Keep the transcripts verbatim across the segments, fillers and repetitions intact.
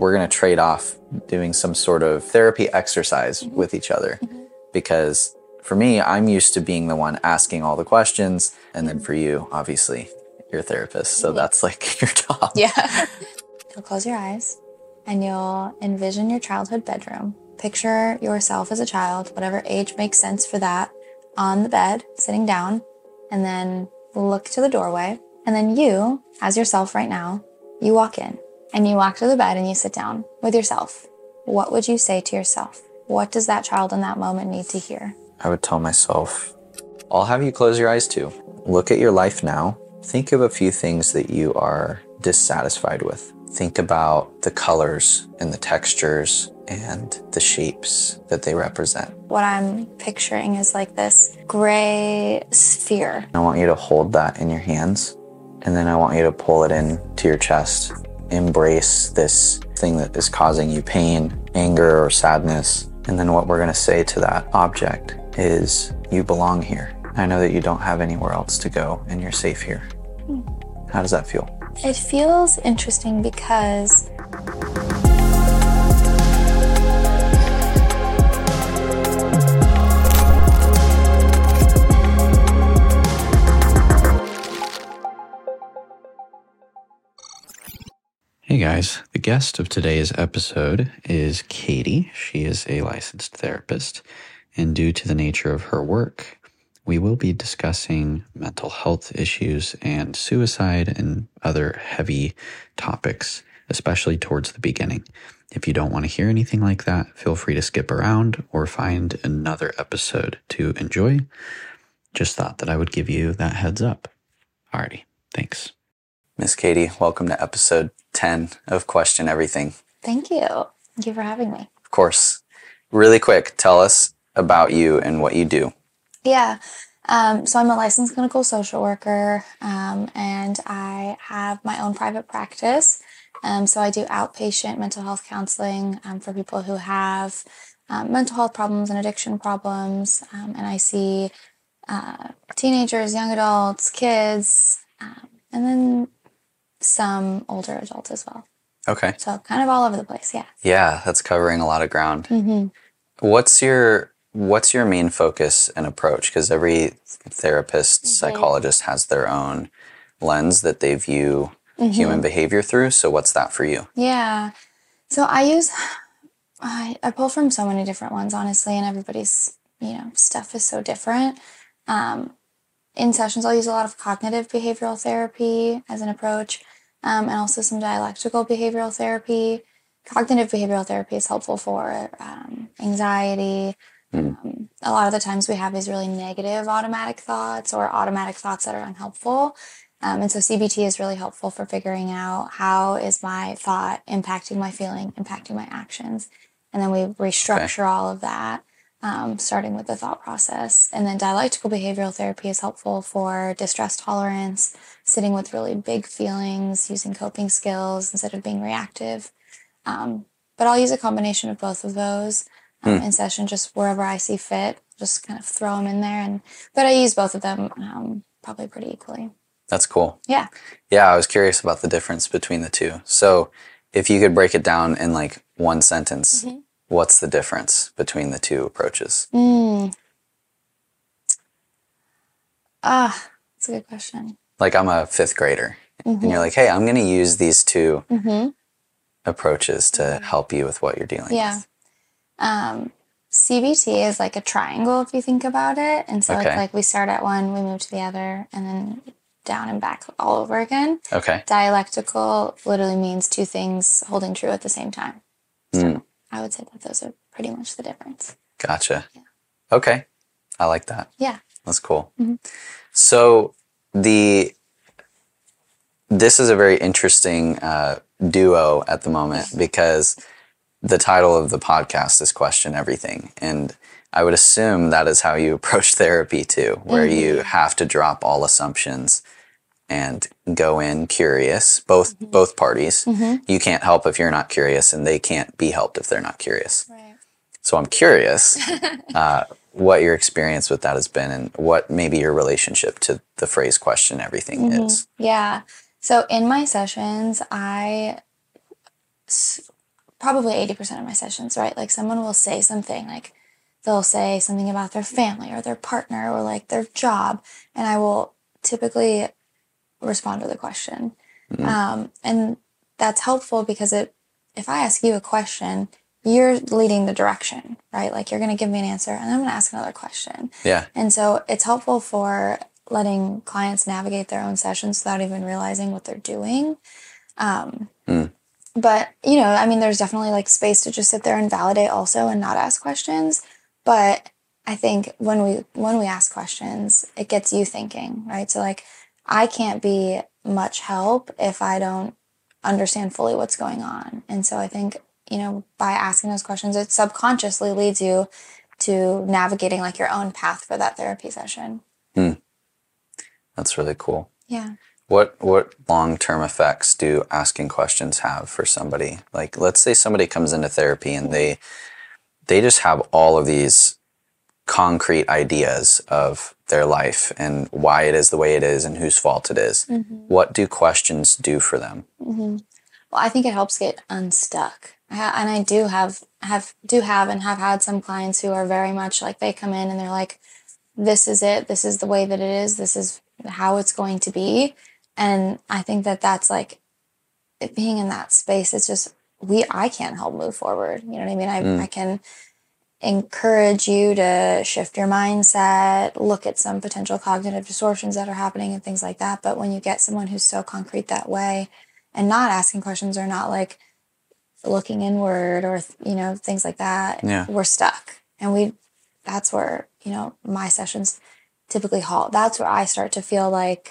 we're going to trade off doing some sort of therapy exercise mm-hmm. with each other. Mm-hmm. Because for me, I'm used to being the one asking all the questions. And then for you, obviously, you're a therapist. So that's like your job. Yeah. You'll close your eyes and you'll envision your childhood bedroom. Picture yourself as a child, whatever age makes sense for that, on the bed, sitting down, and then look to the doorway. And then you, as yourself right now, you walk in and you walk to the bed and you sit down with yourself. What would you say to yourself? What does that child in that moment need to hear? I would tell myself, I'll have you close your eyes too. Look at your life now. Think of a few things that you are dissatisfied with. Think about the colors and the textures and the shapes that they represent. What I'm picturing is like this gray sphere. I want you to hold that in your hands, and then I want you to pull it in to your chest. Embrace this thing that is causing you pain, anger, or sadness. And then what we're going to say to that object is, you belong here. I know that you don't have anywhere else to go, and you're safe here. Hmm. How does that feel? It feels interesting because Hey guys, the guest of today's episode is Katie. She is a licensed therapist, and due to the nature of her work, we will be discussing mental health issues and suicide and other heavy topics, especially towards the beginning. If you don't want to hear anything like that, feel free to skip around or find another episode to enjoy. Just thought that I would give you that heads up. Alrighty, thanks. Miss Katie, welcome to episode ten of Question Everything. Thank you. Thank you for having me. Of course. Really quick, tell us about you and what you do. Yeah. Um, so I'm a licensed clinical social worker, um, and I have my own private practice. Um, so I do outpatient mental health counseling um, for people who have um, mental health problems and addiction problems. Um, and I see uh, teenagers, young adults, kids, um, and then some older adults as well. Okay. So kind of all over the place, yeah. Yeah, that's covering a lot of ground. Mm-hmm. What's your what's your main focus and approach? Because every therapist, mm-hmm. psychologist has their own lens that they view mm-hmm. human behavior through. So what's that for you? Yeah. So I use, I, I pull from so many different ones, honestly, and everybody's, you know, stuff is so different. Um, in sessions, I'll use a lot of cognitive behavioral therapy as an approach. Um, and also some dialectical behavioral therapy. Cognitive behavioral therapy is helpful for um, anxiety. Mm. Um, a lot of the times we have these really negative automatic thoughts or automatic thoughts that are unhelpful. Um, and so C B T is really helpful for figuring out how is my thought impacting my feeling, impacting my actions. And then we restructure okay. all of that, um, starting with the thought process. And then dialectical behavioral therapy is helpful for distress tolerance, sitting with really big feelings, using coping skills instead of being reactive. Um, but I'll use a combination of both of those um, mm. in session, just wherever I see fit, just kind of throw them in there. And But I use both of them um, probably pretty equally. That's cool. Yeah. Yeah, I was curious about the difference between the two. So if you could break it down in like one sentence, mm-hmm. what's the difference between the two approaches? Mm. Ah, that's a good question. Like I'm a fifth grader mm-hmm. and you're like, hey, I'm going to use these two mm-hmm. approaches to mm-hmm. help you with what you're dealing yeah. with. Um, C B T is like a triangle if you think about it. And so okay. it's like we start at one, we move to the other, and then down and back all over again. Okay. Dialectical literally means two things holding true at the same time. So mm. I would say that those are pretty much the difference. Gotcha. Yeah. Okay. I like that. Yeah. That's cool. Mm-hmm. So the this is a very interesting uh, duo at the moment because the title of the podcast is Question Everything. And I would assume that is how you approach therapy too, where mm-hmm. you have to drop all assumptions and go in curious, both mm-hmm. both parties. Mm-hmm. You can't help if you're not curious, and they can't be helped if they're not curious. Right. So I'm curious uh, what your experience with that has been and what maybe your relationship to the phrase question everything mm-hmm. is. Yeah. So in my sessions, I, probably eighty percent of my sessions, right? Like someone will say something, like they'll say something about their family or their partner or like their job, and I will typically respond with a question. Mm. Um, and that's helpful because it, if I ask you a question, you're leading the direction, right? Like you're going to give me an answer and I'm going to ask another question. Yeah. And so it's helpful for letting clients navigate their own sessions without even realizing what they're doing. Um, Mm. But, you know, I mean, there's definitely like space to just sit there and validate also and not ask questions. But I think when we when we ask questions, it gets you thinking, right? So like I can't be much help if I don't understand fully what's going on. And so I think, you know, by asking those questions, it subconsciously leads you to navigating like your own path for that therapy session. Mm. That's really cool. Yeah. What what long-term effects do asking questions have for somebody? Like, let's say somebody comes into therapy and they they just have all of these concrete ideas of their life and why it is the way it is and whose fault it is. Mm-hmm. What do questions do for them? Mm-hmm. Well, I think it helps get unstuck. I ha- and I do have have do have and have had some clients who are very much like they come in and they're like, this is it. This is the way that it is. This is how it's going to be. And I think that that's like it being in that space. It's just we I can't help move forward. You know what I mean? I Mm. I can encourage you to shift your mindset, look at some potential cognitive distortions that are happening and things like that. But when you get someone who's so concrete that way and not asking questions or not like looking inward or, you know, things like that, Yeah. we're stuck. And we, that's where, you know, my sessions typically halt. That's where I start to feel like,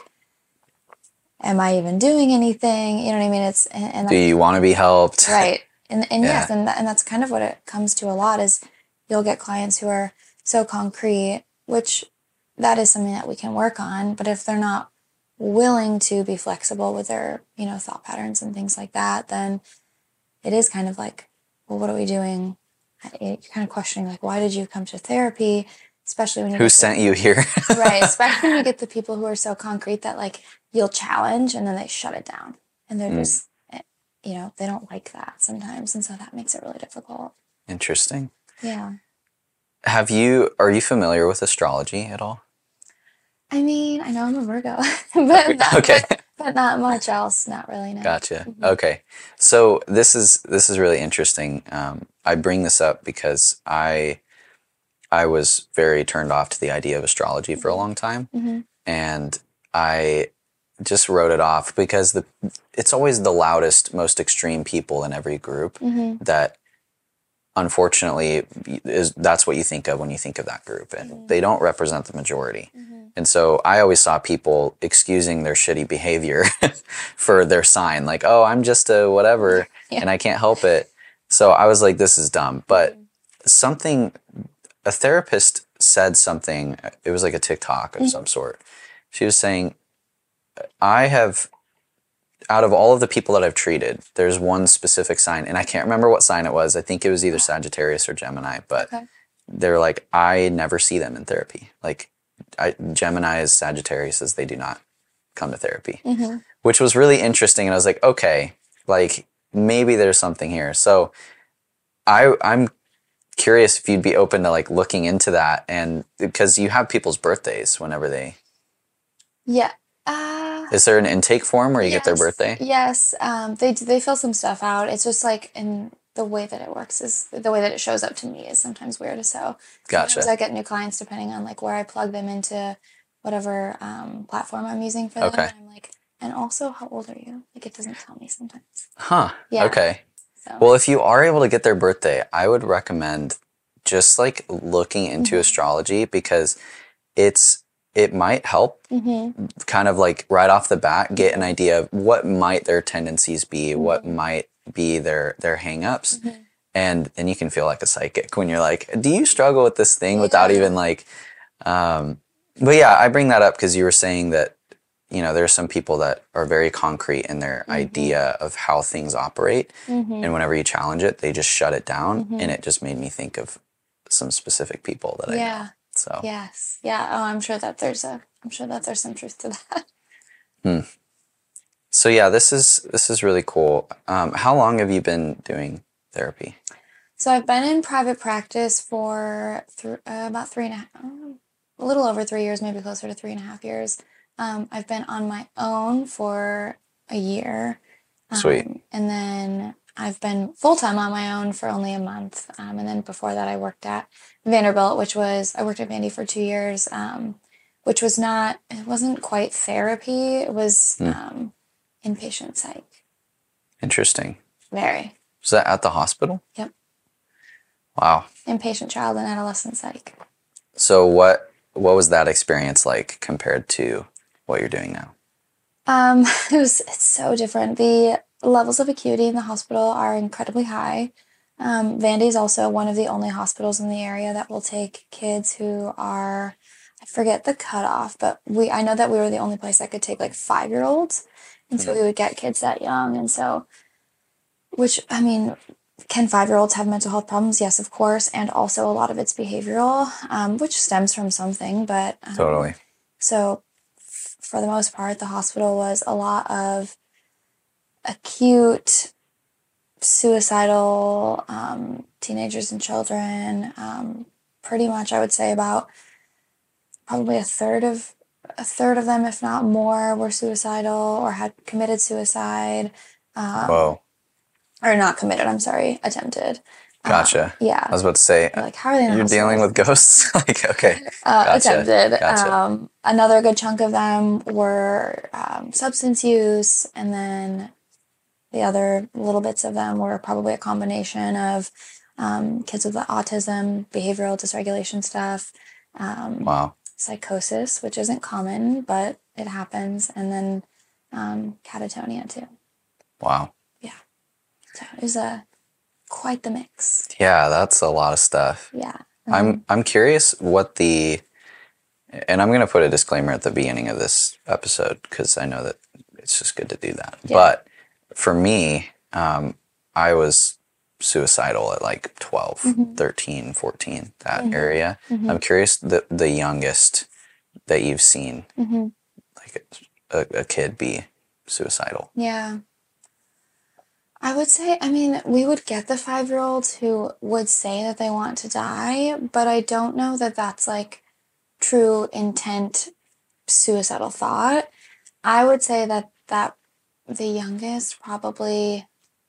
am I even doing anything? You know what I mean? It's, and, and Do you want to be helped? right. And, and Yeah. yes, and, that, and that's kind of what it comes to a lot is you'll get clients who are so concrete, which that is something that we can work on. But if they're not willing to be flexible with their, you know, thought patterns and things like that, then it is kind of like, well, what are we doing? You're kind of questioning, like, why did you come to therapy? Especially when you Who get sent the, you here? right. Especially when you get the people who are so concrete that like you'll challenge and then they shut it down and they're Mm. just, you know, they don't like that sometimes. And so that makes it really difficult. Interesting. Yeah. Have you, are you familiar with astrology at all? I mean, I know I'm a Virgo, but, not, Okay. but, but not much else. Not really, no. Gotcha. Mhm. Okay. So this is this is really interesting. Um, I bring this up because I I was very turned off to the idea of astrology for a long time, Mhm. and I just wrote it off because the it's always the loudest, most extreme people in every group Mhm. that unfortunately is that's what you think of when you think of that group, and Mhm. they don't represent the majority. Mhm. And so I always saw people excusing their shitty behavior for their sign, like, oh, I'm just a whatever Yeah. and I can't help it. So I was like, this is dumb. But Mhm. something, a therapist said something, it was like a TikTok of Mhm. some sort. She was saying, I have, out of all of the people that I've treated, there's one specific sign, and I can't remember what sign it was. I think it was either Sagittarius or Gemini, but Okay. they're like, I never see them in therapy. Like, I, Gemini is Sagittarius, as they do not come to therapy, Mhm. which was really interesting. And I was like, okay, like maybe there's something here. So I, I'm curious if you'd be open to like looking into that, and because you have people's birthdays whenever they, Yeah. Uh, is there an intake form where you get their yes, birthday? Yes. Um, they they fill some stuff out. It's just like in the way that it works is the way that it shows up to me is sometimes weird. So sometimes Gotcha. I get new clients depending on like where I plug them into whatever um, platform I'm using for them. Okay. And I'm like, and also, how old are you? Like, it doesn't tell me sometimes. Huh. Yeah. Okay. So. Well, if you are able to get their birthday, I would recommend just like looking into Mhm. astrology, because it's it might help Mm-hmm. kind of like right off the bat get an idea of what might their tendencies be, what Mhm. might be their their hang-ups. Mm-hmm. And then you can feel like a psychic when you're like, do you struggle with this thing without Yeah. even like um but yeah, I bring that up because you were saying that, you know, there's some people that are very concrete in their Mhm. idea of how things operate. Mm-hmm. And whenever you challenge it, they just shut it down. Mhm. And it just made me think of some specific people that I know. Yeah. So Yes. Yeah. Oh, I'm sure that there's a. I'm sure that there's some truth to that. so yeah, this is this is really cool. Um, how long have you been doing therapy? So I've been in private practice for th- uh, about three and a half, a little over three years, maybe closer to three and a half years. Um, I've been on my own for a year. Um, Sweet. And then I've been full time on my own for only a month. Um, and then before that, I worked at Vanderbilt, which was, I worked at Vandy for two years, um, which was not, it wasn't quite therapy. It was Hmm. um, inpatient psych. Interesting. Very. Was that at the hospital? Yep. Wow. Inpatient child and adolescent psych. So what what was that experience like compared to what you're doing now? Um, it was it's so different. The levels of acuity in the hospital are incredibly high. Um, Vandy is also one of the only hospitals in the area that will take kids who are, I forget the cutoff, but we I know that we were the only place that could take like five year olds, and so we would get kids that young, and so, which I mean, can five year olds have mental health problems? Yes, of course, and also a lot of it's behavioral, um, which stems from something, but um, Totally. so for the most part, the hospital was a lot of acute suicidal um, teenagers and children. Um, pretty much, I would say about probably a third of a third of them, if not more, were suicidal or had committed suicide. Um, Whoa. Or not committed. I'm sorry, attempted. Gotcha. Um, yeah. I was about to say, You're like, how are they in the you're dealing hospital? with ghosts? Like, okay. Uh, Gotcha. attempted. Gotcha. Um, another good chunk of them were um, substance use, and then the other little bits of them were probably a combination of um, kids with autism, behavioral dysregulation stuff, um, Wow. psychosis, which isn't common, but it happens, and then um, catatonia too. Wow. Yeah. So it was a quite the mix. Yeah, that's a lot of stuff. Yeah. I'm I'm curious what the, and I'm going to put a disclaimer at the beginning of this episode because I know that it's just good to do that. Yeah. But for me, um, I was suicidal at like twelve, Mhm. thirteen, fourteen, that Mhm. area. Mhm. I'm curious the the youngest that you've seen, Mm-hmm. like a, a kid be suicidal. Yeah. I would say, I mean, we would get the five year olds who would say that they want to die, but I don't know that that's like true intent suicidal thought. I would say that that the youngest probably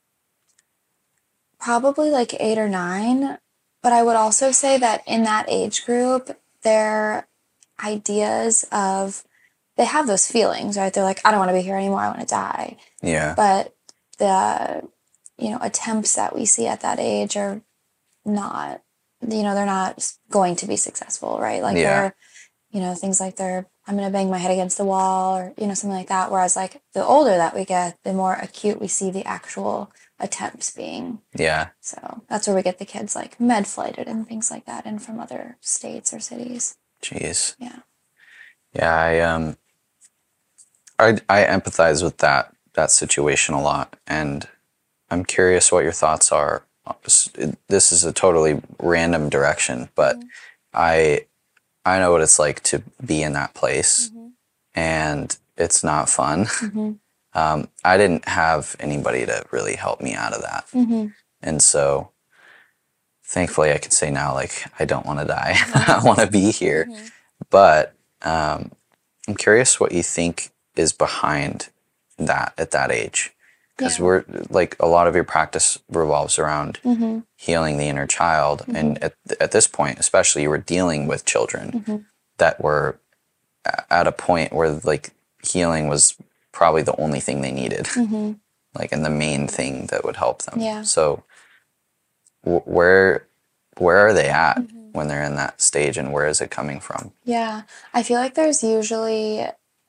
probably like eight or nine, but I would also say that in that age group, their ideas of they have those feelings, right? They're like, I don't want to be here anymore, I want to die. Yeah. But the you know attempts that we see at that age are not, you know, they're not going to be successful, right? Like Yeah. they're, you know, things like they're, I'm going to bang my head against the wall or, you know, something like that. Whereas like the older that we get, the more acute we see the actual attempts being. Yeah. So that's where we get the kids like med flighted and things like that and from other states or cities. Jeez. Yeah. Yeah, I um I I empathize with that that situation a lot, and I'm curious what your thoughts are. This is a totally random direction, but Mhm. I I know what it's like to be in that place, Mhm. and it's not fun. Mhm. Um, I didn't have anybody to really help me out of that, Mhm. and so thankfully I can say now, like, I don't want to die. I want to be here, Mhm. but um, I'm curious what you think is behind that at that age. Because Yeah. we're like a lot of your practice revolves around Mhm. healing the inner child. And at, at this point, especially, you were dealing with children Mhm. that were a- at a point where like healing was probably the only thing they needed, Mhm. like, and the main thing that would help them. Yeah. So w- where, where are they at Mhm. when they're in that stage, and where is it coming from? Yeah. I feel like there's usually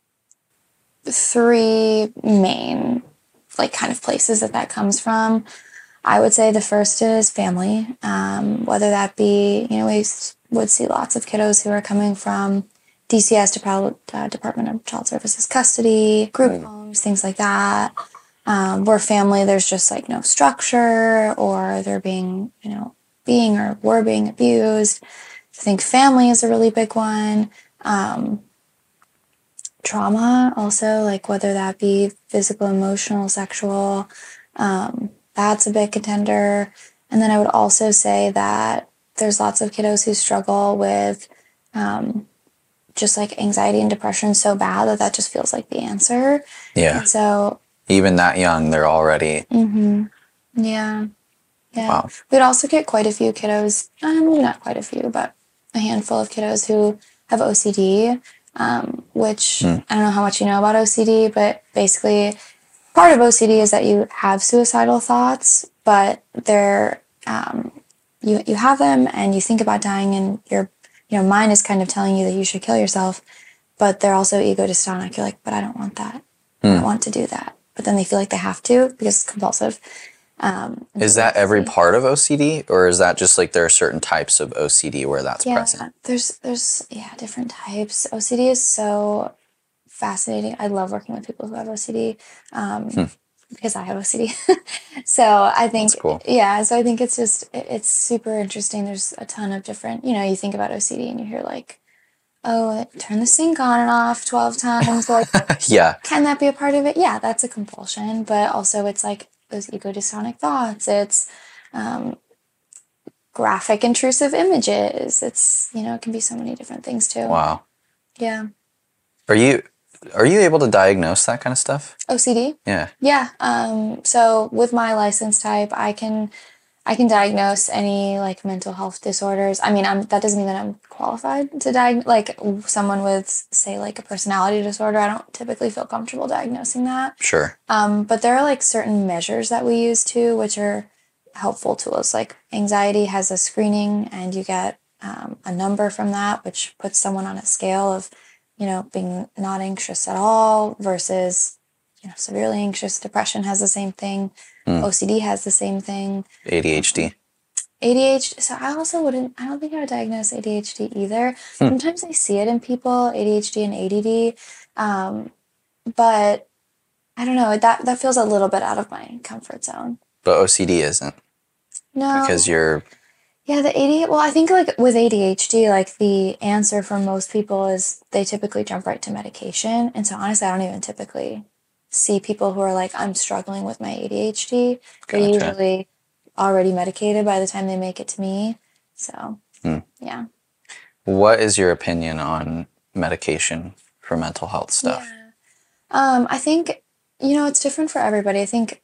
three main like kind of places that that comes from. I would say the first is family, um, whether that be, you know, we s- would see lots of kiddos who are coming from D C S, Depal- uh, Department of Child Services custody, group homes, things like that, um, where family, there's just like no structure or they're being, you know, being or were being abused. I think family is a really big one. Um, trauma also, like whether that be physical, emotional, sexual, um, that's a big contender. And then I would also say that there's lots of kiddos who struggle with um, just like anxiety and depression so bad that that just feels like the answer. Yeah. And so, Even that young, they're already, mm-hmm. yeah. Yeah. wow. We'd also get quite a few kiddos, um, maybe not quite a few, but a handful of kiddos who have O C D, um, which Mm. I don't know how much you know about O C D, but basically part of O C D is that you have suicidal thoughts, but they're, um, you, you have them and you think about dying and your, you know, mind is kind of telling you that you should kill yourself, but they're also ego dystonic. You're like, but I don't want that. I Mm. don't want to do that. But then they feel like they have to because it's compulsive. Um, Is that every part of O C D, or is that just like there are certain types of O C D where that's yeah, present? there's there's yeah different types. O C D is so fascinating. I love working with people who have O C D um, Hmm. because I have O C D. So I think That's cool. yeah. So I think it's just it- it's super interesting. There's a ton of different. You know, you think about O C D and you hear like, oh, turn the sink on and off twelve times. Like, Yeah. can that be a part of it? Yeah, that's a compulsion, but also it's like those ego dystonic thoughts. It's um, graphic intrusive images. It's, you know, it can be so many different things too. Wow. Yeah. Are you are you able to diagnose that kind of stuff? O C D? Yeah. Yeah. Um, so with my license type, I can I can diagnose any like mental health disorders. I mean, I'm that doesn't mean that I'm qualified to diagnose like someone with say like a personality disorder. I don't typically feel comfortable diagnosing that. Sure. Um, but there are like certain measures that we use too, which are helpful tools. Like anxiety has a screening, and you get um, a number from that, which puts someone on a scale of, you know, being not anxious at all versus, you know, severely anxious. Depression has the same thing. Mm. O C D has the same thing. A D H D. A D H D. So I also wouldn't. I don't think I would diagnose A D H D either. Hmm. Sometimes I see it in people, A D H D and A D D, um, but I don't know. That that feels a little bit out of my comfort zone. But O C D isn't, No, because you're yeah, the A D H D. Well, I think like with A D H D, like the answer for most people is they typically jump right to medication, and so honestly, I don't even typically see people who are like, I'm struggling with my A D H D. They're Gotcha. usually already medicated by the time they make it to me. So Hmm. yeah. What is your opinion on medication for mental health stuff? Yeah. Um, I think, you know, it's different for everybody. I think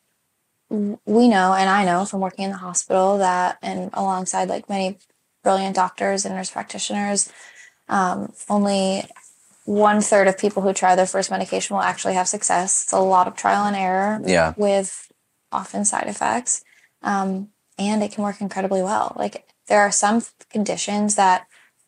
w- we know, and I know from working in the hospital that, and alongside like many brilliant doctors and nurse practitioners, um, only one third of people who try their first medication will actually have success. It's a lot of trial and error Yeah. with often side effects. Um, and it can work incredibly well. Like there are some conditions that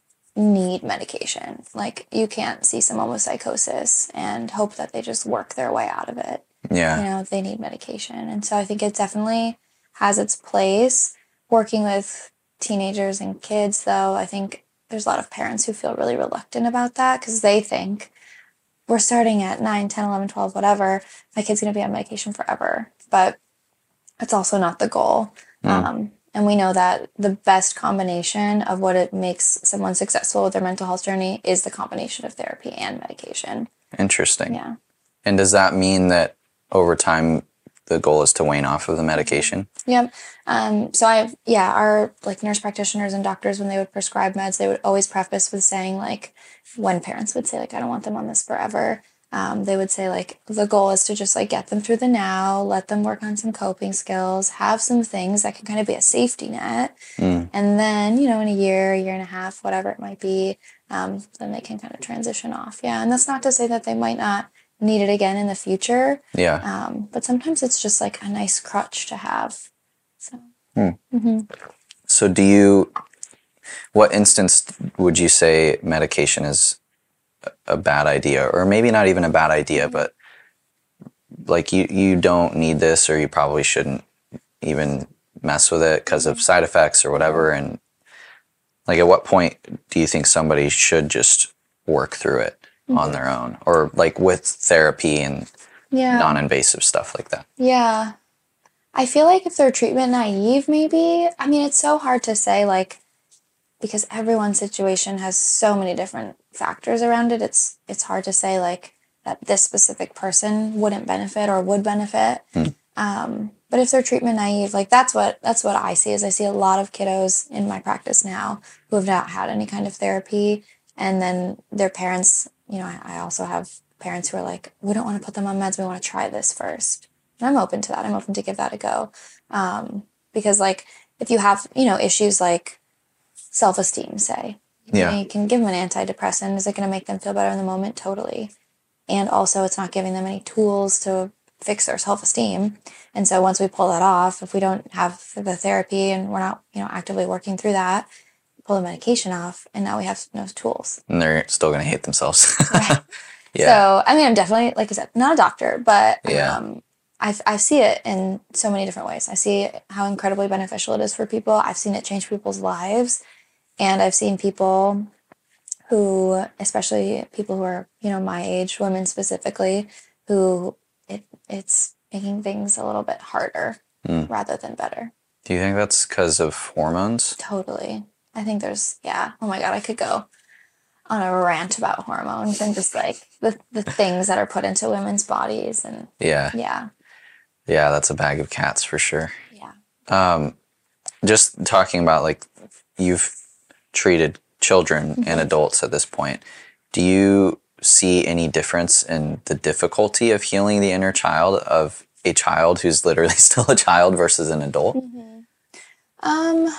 need medication. Like you can't see someone with psychosis and hope that they just work their way out of it. Yeah. You know, they need medication. And so I think it definitely has its place. Working with teenagers and kids, though, I think there's a lot of parents who feel really reluctant about that because they think we're starting at nine, ten, eleven, twelve, whatever. My kid's going to be on medication forever. But it's also not the goal. Mm. Um, and we know that the best combination of what it makes someone successful with their mental health journey is the combination of therapy and medication. Interesting. Yeah. And does that mean that over time the goal is to wane off of the medication? Yep. Um, so I have, yeah, our like nurse practitioners and doctors, when they would prescribe meds, they would always preface with saying like, when parents would say like, I don't want them on this forever. Um, they would say like, the goal is to just like get them through the now, let them work on some coping skills, have some things that can kind of be a safety net. Mm. And then, you know, in a year, a year and a half, whatever it might be, um, then they can kind of transition off. Yeah. And that's not to say that they might not need it again in the future. Yeah. Um, but sometimes it's just like a nice crutch to have. So, Hmm. hmm So do you, what instance would you say medication is a bad idea, or maybe not even a bad idea, but like you, you don't need this, or you probably shouldn't even mess with it because of side effects or whatever? And like, at what point do you think somebody should just work through it on their own, or like with therapy and yeah. non-invasive stuff like that? Yeah. I feel like if they're treatment naive, maybe. I mean, it's so hard to say, like, because everyone's situation has so many different factors around it. It's it's hard to say, like, that this specific person wouldn't benefit or would benefit. Hmm. Um, But if they're treatment naive, like that's what that's what I see is I see a lot of kiddos in my practice now who have not had any kind of therapy, and then their parents, you know, I, I also have parents who are like, we don't want to put them on meds, we want to try this first. And I'm open to that. I'm open to give that a go. Um, because like if you have, you know, issues like self-esteem, say, Yeah. you can give them an antidepressant. Is it going to make them feel better in the moment? Totally. And also it's not giving them any tools to fix their self-esteem. And so once we pull that off, if we don't have the therapy and we're not, you know, actively working through that, pull the medication off, and now we have no tools. And they're still going to hate themselves. Right. Yeah. So, I mean, I'm definitely, like I said, not a doctor, but Yeah. um, I I see it in so many different ways. I see how incredibly beneficial it is for people. I've seen it change people's lives. And I've seen people who, especially people who are, you know, my age, women specifically, who it it's making things a little bit harder Mm. rather than better. Do you think that's because of hormones? Totally. I think there's, yeah. Oh my God, I could go on a rant about hormones and just like the, the things that are put into women's bodies. And Yeah. yeah, Yeah, that's a bag of cats for sure. yeah. Um, just talking about like you've treated children and adults at this point. Do you see any difference in the difficulty of healing the inner child of a child who's literally still a child versus an adult? Um,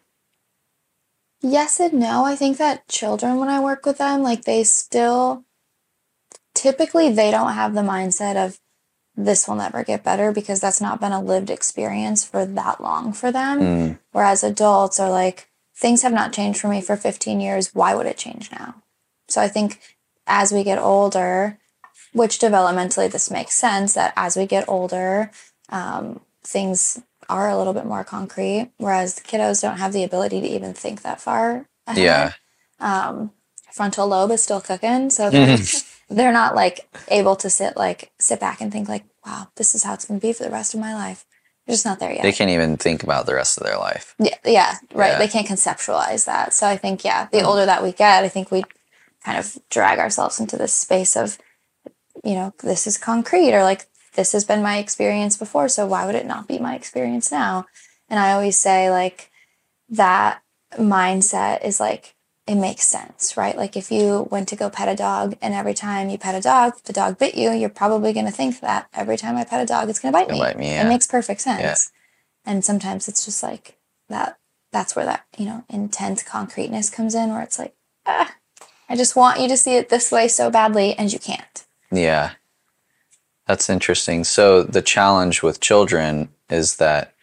yes and no. I think that children, when I work with them, like they still, typically they don't have the mindset of this will never get better because that's not been a lived experience for that long for them. Mm. Whereas adults are like, things have not changed for me for fifteen years. Why would it change now? So I think as we get older, which developmentally this makes sense, that as we get older, um, things are a little bit more concrete, whereas the kiddos don't have the ability to even think that far ahead. Yeah. Um, frontal lobe is still cooking, so they're, they're not like able to sit like sit back and think like, wow, this is how it's going to be for the rest of my life. They're just not there yet. They can't even think about the rest of their life. Yeah, yeah, right. Yeah. They can't conceptualize that. So I think, yeah, the older that we get, I think we kind of drag ourselves into this space of, you know, this is concrete, or like, this has been my experience before, so why would it not be my experience now? And I always say, like, that mindset is like, it makes sense, right? Like, if you went to go pet a dog, and every time you pet a dog, the dog bit you, you're probably going to think that every time I pet a dog, it's going to bite Gonna me. bite me, yeah. It makes perfect sense. Yeah. And sometimes it's just like that, that's where that, you know, intense concreteness comes in, where it's like, ah, I just want you to see it this way so badly, and you can't. Yeah. That's interesting. So the challenge with children is that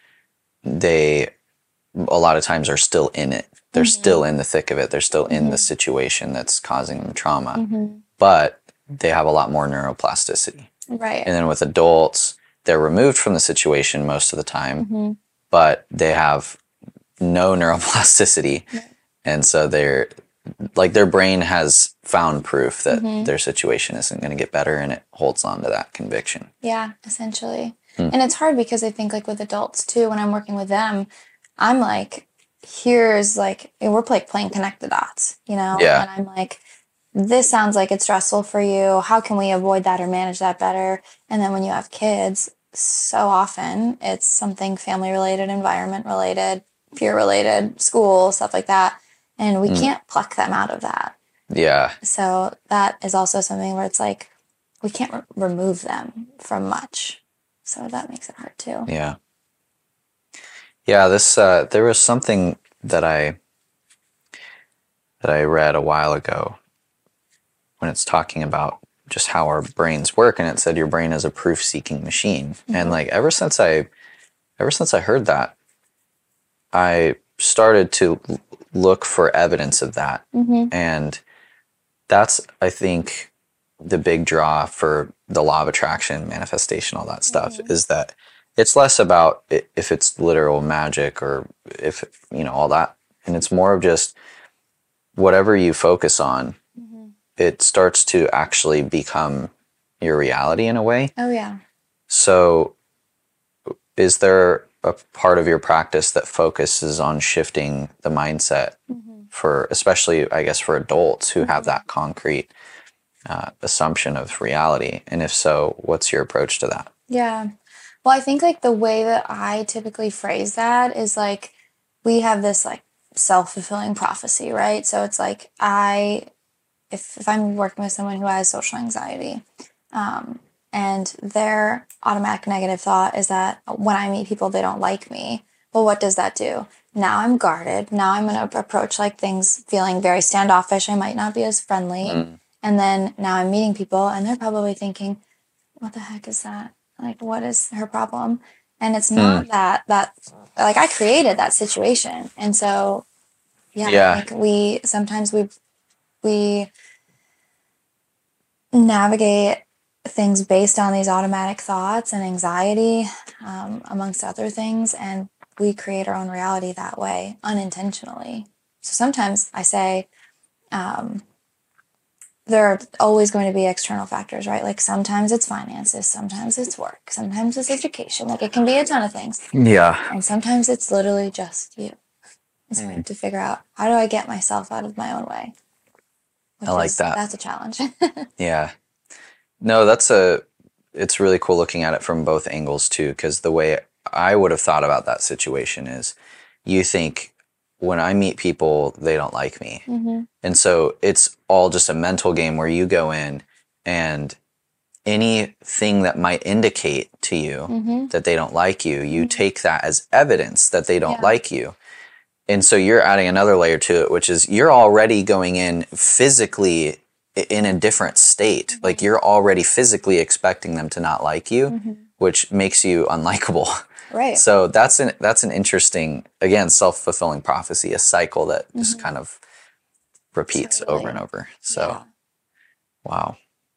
they a lot of times are still in it. They're Mm-hmm. still in the thick of it. They're still in Mhm. the situation that's causing them trauma. Mm-hmm. But they have a lot more neuroplasticity. Right. And then with adults, they're removed from the situation most of the time, Mm-hmm. but they have no neuroplasticity. Right. And so they're like their brain has found proof that Mhm. their situation isn't going to get better, and it holds on to that conviction. Yeah, essentially. Hmm. And it's hard because I think, like, with adults too, when I'm working with them, I'm like, here's like, we're like playing connect the dots, you know? Yeah. And I'm like, this sounds like it's stressful for you. How can we avoid that or manage that better? And then when you have kids, so often it's something family related, environment related, peer related, school, stuff like that. And we Mm. can't pluck them out of that. Yeah. So that is also something where it's like, we can't re- remove them from much. So that makes it hard too. Yeah. Yeah, this uh there was something that I that I read a while ago when it's talking about just how our brains work, and it said your brain is a proof-seeking machine. And like ever since I ever since I heard that, I started to l- look for evidence of that. Mm-hmm. And that's, I think, the big draw for the law of attraction, manifestation, all that stuff, Mhm. is that it's less about i- if it's literal magic or if, you know, all that. And it's more of just whatever you focus on, Mm-hmm. it starts to actually become your reality in a way. Oh, yeah. So is there a part of your practice that focuses on shifting the mindset Mm-hmm. for, especially, I guess, for adults who have Mhm. that concrete uh, assumption of reality? And if so, what's your approach to that? Yeah. Well, I think like the way that I typically phrase that is like we have this like self-fulfilling prophecy, right? So it's like I if if I'm working with someone who has social anxiety, um, and their automatic negative thought is that when I meet people, they don't like me. Well, what does that do? Now I'm guarded. Now I'm going to approach like things feeling very standoffish. I might not be as friendly. Mm. And then now I'm meeting people and they're probably thinking, what the heck is that? Like, what is her problem? And it's not that, that, like, I created that situation. And so, yeah, Yeah. I think we, sometimes we, we navigate things based on these automatic thoughts and anxiety, um, amongst other things. And we create our own reality that way unintentionally. So sometimes I say, um, there are always going to be external factors, right? Like sometimes it's finances, sometimes it's work, sometimes it's education. Like it can be a ton of things. Yeah. And sometimes it's literally just you. And so we Mm. have to figure out, how do I get myself out of my own way? Which I like is, that. That's a challenge. Yeah. No, that's a, it's really cool looking at it from both angles too, because the way I would have thought about that situation is you think when I meet people, they don't like me. Mm-hmm. And so it's all just a mental game where you go in and anything that might indicate to you Mm-hmm. that they don't like you, you Mhm. take that as evidence that they don't Yeah. like you. And so you're adding another layer to it, which is you're already going in physically i- in a different state. Mhm. Like you're already physically expecting them to not like you, Mhm. which makes you unlikable. Right. So that's an that's an interesting, again, self-fulfilling prophecy, a cycle that just Mhm. kind of repeats Totally. over and over. So Yeah. wow.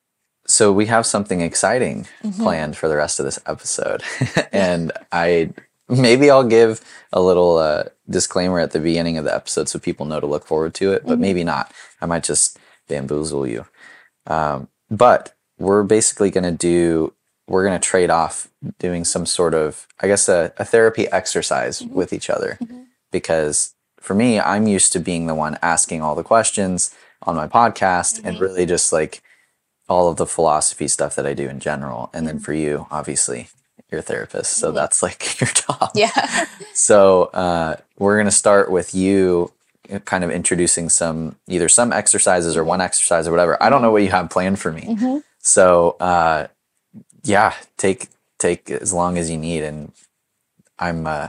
So we have something exciting Mhm. planned for the rest of this episode. And I maybe I'll give a little uh, disclaimer at the beginning of the episode so people know to look forward to it, but Mhm. maybe not. I might just bamboozle you. Um, but we're basically going to do, we're going to trade off doing some sort of, I guess, a, a therapy exercise Mhm. with each other. Mhm. Because for me, I'm used to being the one asking all the questions on my podcast and Mhm. really just like all of the philosophy stuff that I do in general. And then Mhm. for you, obviously, you're a therapist. So Mhm. that's like your job. Yeah. So uh, we're going to start with you kind of introducing some, either some exercises or one exercise or whatever. I don't know what you have planned for me. Mm-hmm. So uh, yeah, take take as long as you need. And I'm uh,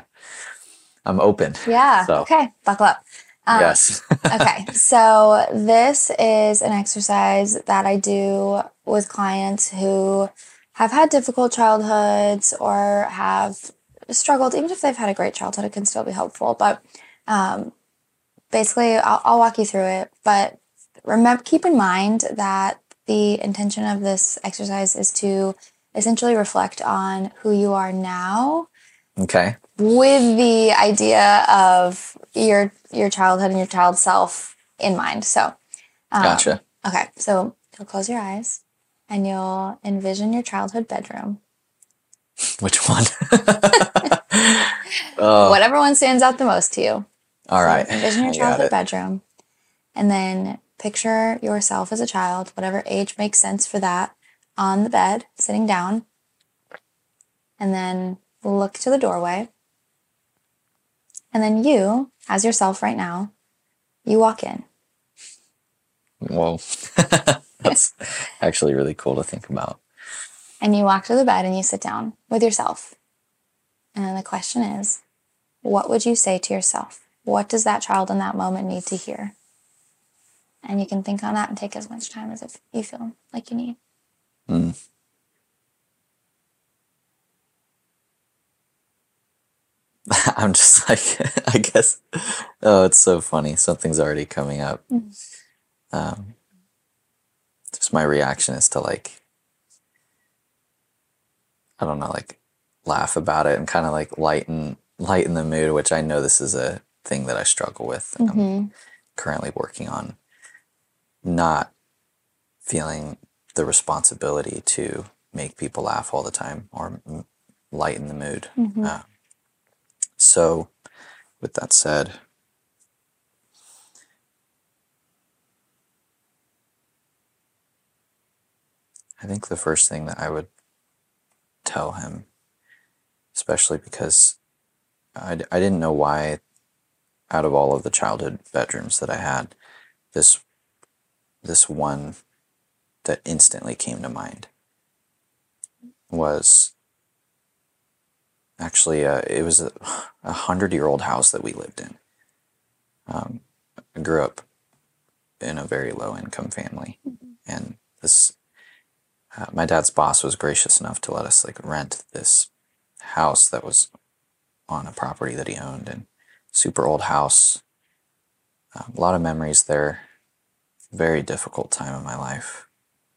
I'm open. Yeah. So Okay. Buckle up. Um, yes. okay. So this is an exercise that I do with clients who have had difficult childhoods or have struggled. Even if they've had a great childhood, it can still be helpful. But um, basically, I'll, I'll walk you through it. But remember, keep in mind that the intention of this exercise is to essentially reflect on who you are now, Okay. with the idea of your your childhood and your child self in mind. So, um, Gotcha. okay, so you'll close your eyes and you'll envision your childhood bedroom. Which one? Oh, Whatever one stands out the most to you. all So right. envision your I got childhood it. bedroom, and then picture yourself as a child, whatever age makes sense for that, on the bed, sitting down, and then look to the doorway. And then you, as yourself right now, you walk in. Whoa. That's actually really cool to think about. And you walk to the bed and you sit down with yourself. And then the question is, what would you say to yourself? What does that child in that moment need to hear? And you can think on that and take as much time as if you feel like you need. Mm. I'm just like, I guess, oh, it's so funny. Something's already coming up. Mm. Um, just my reaction is to like, I don't know, like laugh about it and kind of like lighten, lighten the mood, which I know this is a thing that I struggle with. I'm Mm-hmm. currently working on not feeling the responsibility to make people laugh all the time or m- lighten the mood. Mm-hmm. Uh, so with that said, I think the first thing that I would tell him especially because I, I didn't know why, out of all of the childhood bedrooms that I had, this this one that instantly came to mind was actually uh, it was a, a hundred year old house that we lived in. Um, I grew up in a very low income family, Mm-hmm. and this uh, my dad's boss was gracious enough to let us like rent this house that was on a property that he owned, and super old house. Um, a lot of memories there. Very difficult time of my life.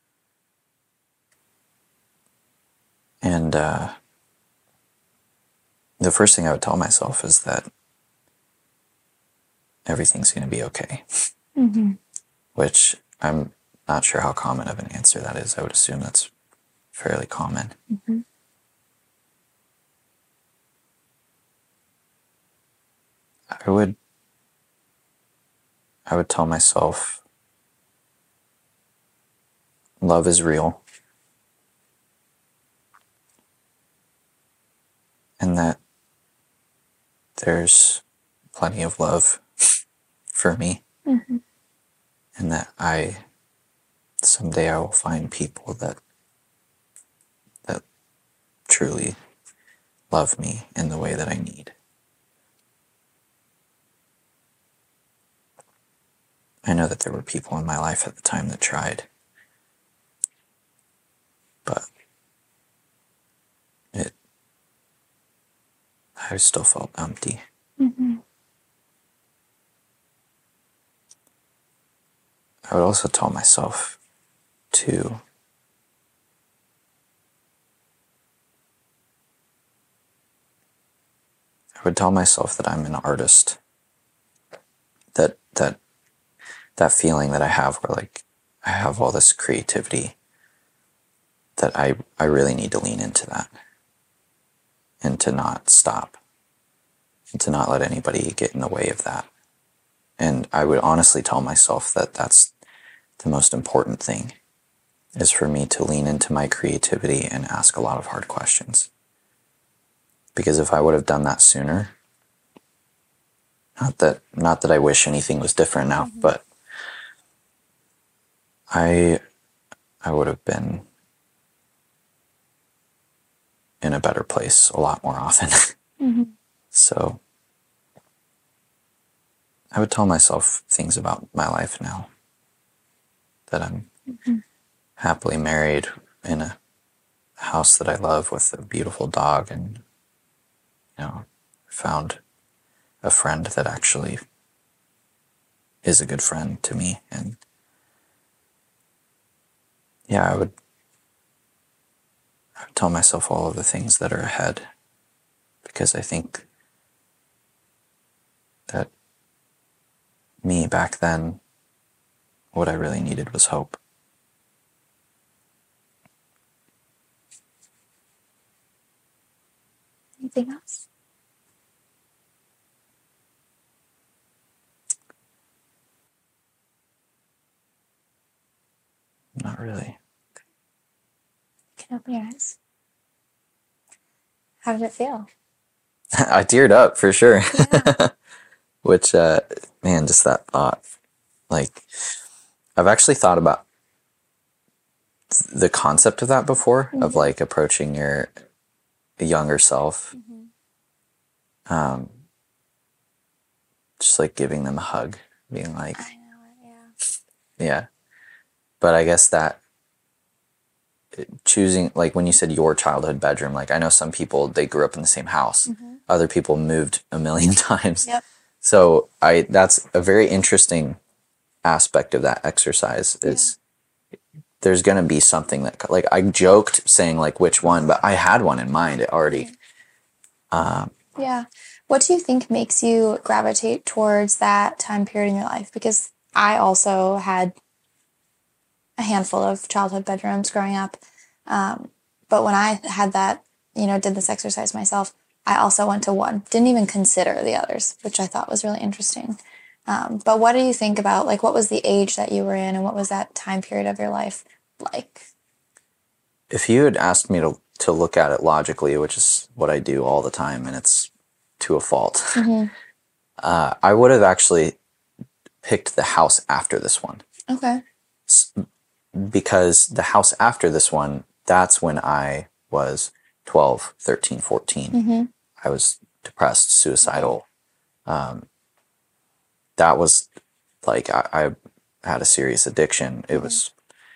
And uh, the first thing I would tell myself is that everything's going to be okay, Mm-hmm. which I'm not sure how common of an answer that is. I would assume that's fairly common. Mm-hmm. I would I would tell myself love is real, and that there's plenty of love for me, Mm-hmm. and that I someday I will find people that that truly love me in the way that I need. I know that there were people in my life at the time that tried, but it I still felt empty. Mm-hmm. I would also tell myself to I would tell myself that I'm an artist. That that that feeling that I have where like I have all this creativity, that I, I really need to lean into that and to not stop and to not let anybody get in the way of that. And I would honestly tell myself that that's the most important thing, is for me to lean into my creativity and ask a lot of hard questions. Because if I would have done that sooner, not that not that I wish anything was different now, Mm-hmm. but I I would have been in a better place a lot more often. Mm-hmm. So I would tell myself things about my life now. That I'm Mm-hmm. happily married in a house that I love with a beautiful dog, and, you know, found a friend that actually is a good friend to me. And yeah, I would, I would tell myself all of the things that are ahead, because I think that me back then, what I really needed was hope. Anything else? Not really. You can open your eyes. How did it feel? I teared up for sure. Yeah. Which, uh, man, just that thought. Like, I've actually thought about the concept of that before, Mm-hmm. of like approaching your younger self, Mm-hmm. um, just like giving them a hug, being like, I know it, yeah. yeah. But I guess that choosing, like when you said your childhood bedroom, like I know some people, they grew up in the same house. Mm-hmm. Other people moved a million times. Yep. So I, that's a very interesting aspect of that exercise, is there's going to be something that, like, I joked saying like which one, but I had one in mind already. Um, Yeah. What do you think makes you gravitate towards that time period in your life? Because I also had a handful of childhood bedrooms growing up. Um, but when I had that, you know, did this exercise myself, I also went to one. Didn't even consider the others, which I thought was really interesting. Um, but what do you think about, like, what was the age that you were in, and what was that time period of your life like? if you had asked me to to look at it logically, which is what I do all the time, and it's to a fault. Mm-hmm. Uh, I would have actually picked the house after this one. Okay. Because the house after this one, that's when I was twelve, thirteen, fourteen. Mm-hmm. I was depressed, suicidal. Um, that was like, I, I had a serious addiction. It was,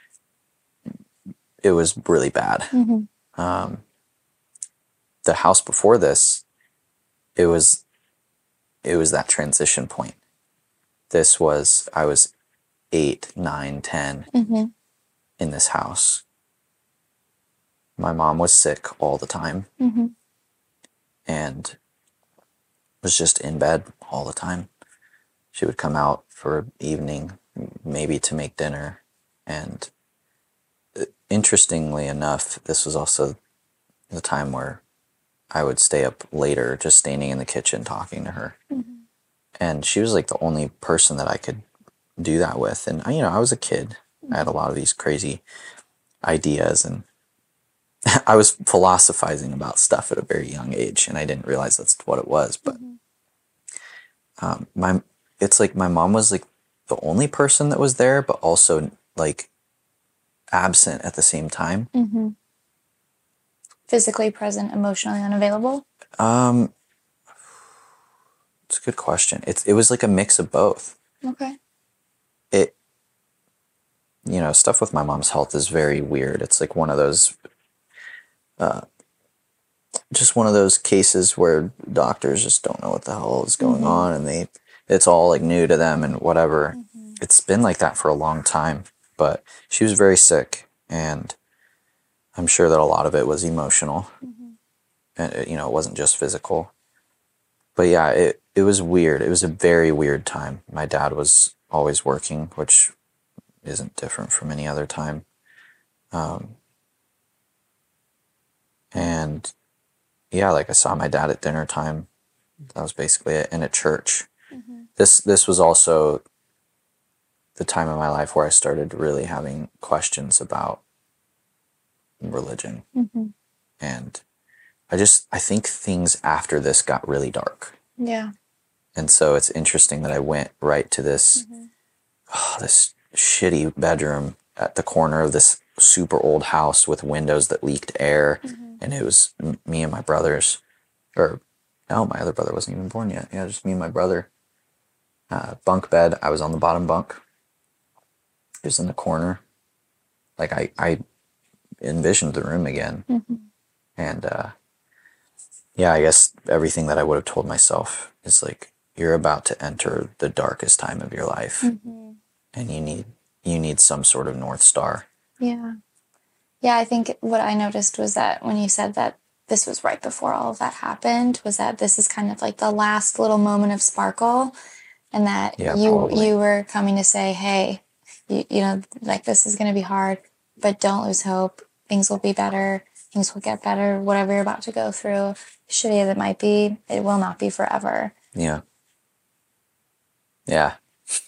it was really bad. Mm-hmm. Um, the house before this, it was, it was that transition point. This was, I was eight, nine, ten Mm-hmm. in this house. My mom was sick all the time Mm-hmm. and was just in bed all the time. She would come out for evening, maybe to make dinner. And uh, interestingly enough, this was also the time where I would stay up later, just standing in the kitchen talking to her. Mm-hmm. And she was like the only person that I could do that with. And, you know, I was a kid. I had a lot of these crazy ideas, and I was philosophizing about stuff at a very young age, and I didn't realize that's what it was. But um, my, it's like my mom was like the only person that was there, but also like absent at the same time. Mm-hmm. Physically present, emotionally unavailable? Um, it's a good question. It's it was like a mix of both. Okay. It, you know, stuff with my mom's health is very weird. It's like one of those, uh, just one of those cases where doctors just don't know what the hell is going Mm-hmm. on, and they, it's all like new to them and whatever. Mm-hmm. It's been like that for a long time, but she was very sick, and I'm sure that a lot of it was emotional. Mm-hmm. And it, you know, it wasn't just physical. But yeah, it, it was weird. It was a very weird time. My dad was always working, which isn't different from any other time. Um, and yeah, like I saw my dad at dinner time. That was basically it. And at church. Mm-hmm. This this was also the time in my life where I started really having questions about religion. Mm-hmm. And I just, I think things after this got really dark. Yeah. And so it's interesting that I went right to this, Mm-hmm. oh, this shitty bedroom at the corner of this super old house with windows that leaked air. Mm-hmm. And it was m- me and my brothers, or no, my other brother wasn't even born yet. Yeah, just me and my brother. Uh, bunk bed. I was on the bottom bunk. It was in the corner. Like I, I envisioned the room again. Mm-hmm. And uh, yeah, I guess everything that I would have told myself is like, you're about to enter the darkest time of your life, Mm-hmm. and you need you need some sort of North Star. Yeah. Yeah, I think what I noticed was that when you said that this was right before all of that happened, was that this is kind of like the last little moment of sparkle, and that Yeah, you probably. you were coming to say, hey, you, you know, like this is going to be hard, but don't lose hope. Things will be better. Things will get better. Whatever you're about to go through, shitty as it might be, it will not be forever. Yeah. Yeah.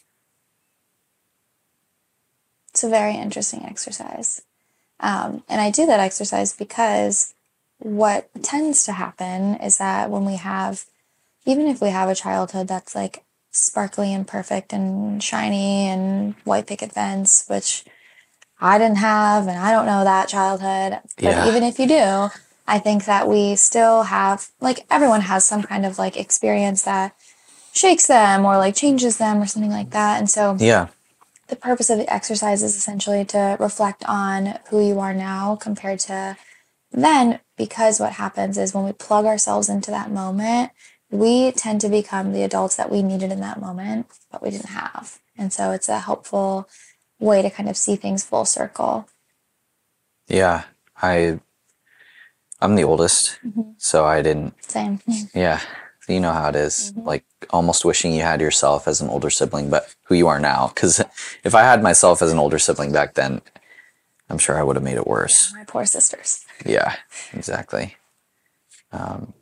It's a very interesting exercise. Um, and I do that exercise because what tends to happen is that when we have, even if we have a childhood that's like sparkly and perfect and shiny and white picket fence, which I didn't have, and I don't know that childhood, but Yeah. even if you do, I think that we still have, like, everyone has some kind of like experience that shakes them or like changes them or something like that. And so Yeah. the purpose of the exercise is essentially to reflect on who you are now compared to then, because what happens is when we plug ourselves into that moment, we tend to become the adults that we needed in that moment, but we didn't have. And so it's a helpful way to kind of see things full circle. Yeah. I I'm the oldest, Mhm. so I didn't. Same. Yeah. You know how it is. Mhm. Like almost wishing you had yourself as an older sibling, but who you are now. Because if I had myself as an older sibling back then, I'm sure I would have made it worse. Yeah, my poor sisters. Yeah, exactly. Um,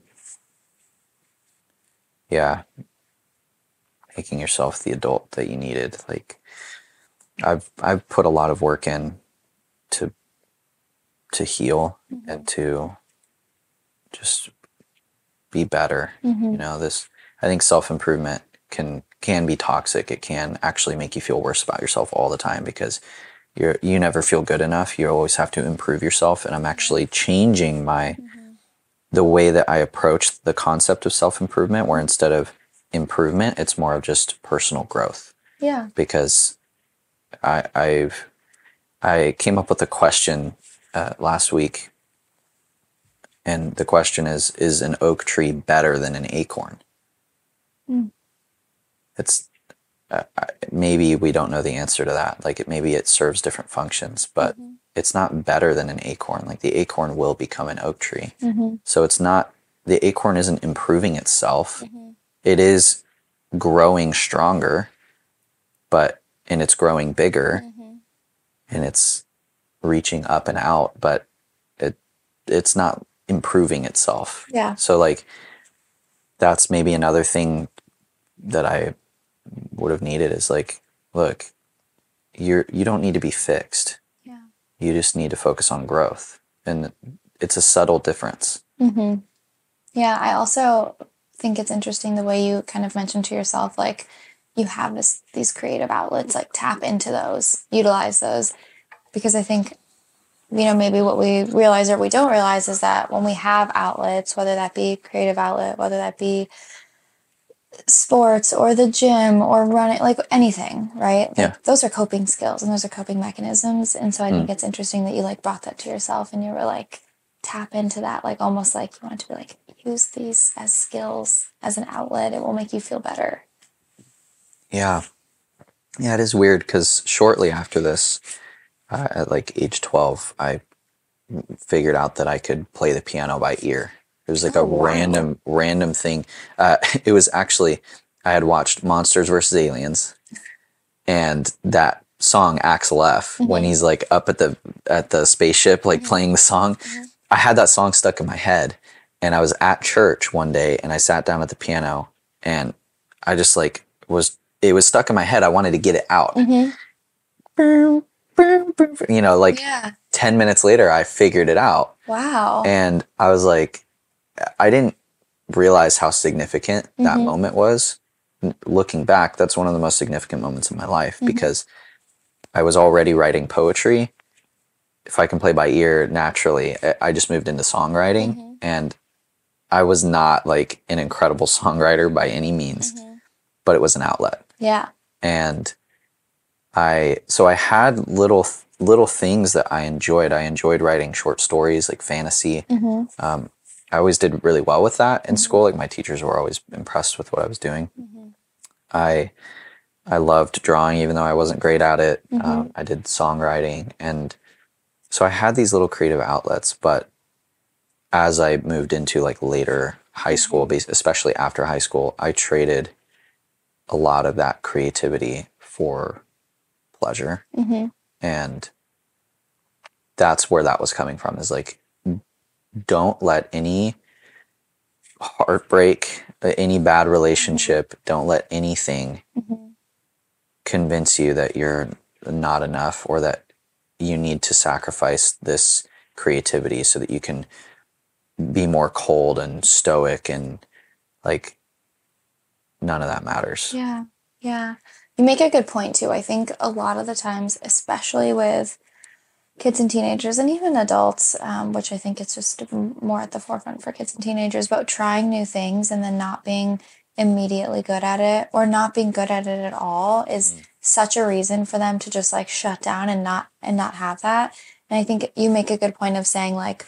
yeah, making yourself the adult that you needed. Like, I've I've put a lot of work in to to heal and to just be better. You know, this, I think self-improvement can can be toxic. It can actually make you feel worse about yourself all the time because you're you never feel good enough. You always have to improve yourself. And I'm actually changing my the way that I approach the concept of self-improvement, where instead of improvement, it's more of just personal growth. Yeah. Because I I've I came up with a question uh, last week, and the question is: Is an oak tree better than an acorn? Mm. It's uh, maybe we don't know the answer to that. Like it, maybe it serves different functions, but Mm-hmm. it's not better than an acorn. Like the acorn will become an oak tree. Mm-hmm. So it's not, the acorn isn't improving itself. Mm-hmm. It is growing stronger, but, and it's growing bigger Mm-hmm. and it's reaching up and out, but it, it's not improving itself. Yeah. So like, that's maybe another thing that I would have needed is like, look, you're, you don't need to be fixed. Yeah. You just need to focus on growth. And it's a subtle difference. Mm-hmm. Yeah. I also think it's interesting the way you kind of mentioned to yourself, like you have this, these creative outlets, like tap into those, utilize those, because I think, you know, maybe what we realize or we don't realize is that when we have outlets, whether that be creative outlet, whether that be sports or the gym or running, like anything, right? Like Yeah. those are coping skills and those are coping mechanisms. And so I think it's interesting that you like brought that to yourself and you were like, tap into that, like almost like you want to be like, use these as skills, as an outlet. It will make you feel better. Yeah. Yeah, it is weird because shortly after this, uh, at like age twelve, I figured out that I could play the piano by ear. It was like Oh, a wow. random, random thing. Uh, it was actually, I had watched Monsters versus Aliens, and that song Axel F, when he's like up at the at the spaceship, like playing the song, I had that song stuck in my head. And I was at church one day, and I sat down at the piano, and I just like was, it was stuck in my head. I wanted to get it out. You know, like Yeah. ten minutes later, I figured it out. Wow. And I was like, I didn't realize how significant that moment was. N- Looking back, that's one of the most significant moments of my life because I was already writing poetry. If I can play by ear naturally, I- I just moved into songwriting, and I was not like an incredible songwriter by any means, but it was an outlet. Yeah. And I, so I had little, little things that I enjoyed. I enjoyed writing short stories, like fantasy. Um, I always did really well with that in school. Like my teachers were always impressed with what I was doing. I, I loved drawing, even though I wasn't great at it. Um, I did songwriting. And so I had these little creative outlets, but as I moved into like later high school, bas- especially after high school, I traded a lot of that creativity for pleasure. And that's where that was coming from, is like, don't let any heartbreak, uh, any bad relationship, don't let anything convince you that you're not enough or that you need to sacrifice this creativity so that you can be more cold and stoic, and like none of that matters. Yeah. Yeah. You make a good point too. I think a lot of the times, especially with kids and teenagers and even adults, um, which I think it's just m- more at the forefront for kids and teenagers, about trying new things and then not being immediately good at it or not being good at it at all is such a reason for them to just like shut down and not and not have that. And I think you make a good point of saying like,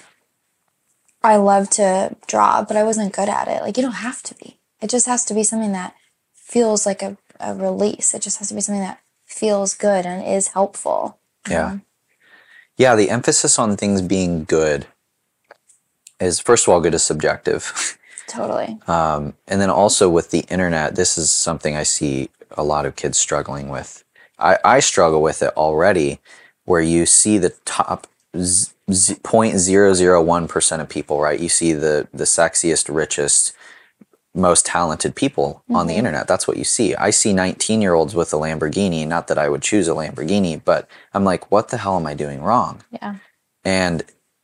I love to draw, but I wasn't good at it. Like you don't have to be. It just has to be something that feels like a, a release. It just has to be something that feels good and is helpful. you Yeah. know? Yeah, the emphasis on things being good is, first of all, good is subjective. Totally. Um, and then also with the internet, this is something I see a lot of kids struggling with. I, I struggle with it already, where you see the top z- z- zero point zero zero one percent of people, right? You see the, the sexiest, richest, most talented people on the internet. That's what you see. I see nineteen year olds with a Lamborghini. Not that I would choose a Lamborghini, but I'm like, what the hell am I doing wrong? Yeah. And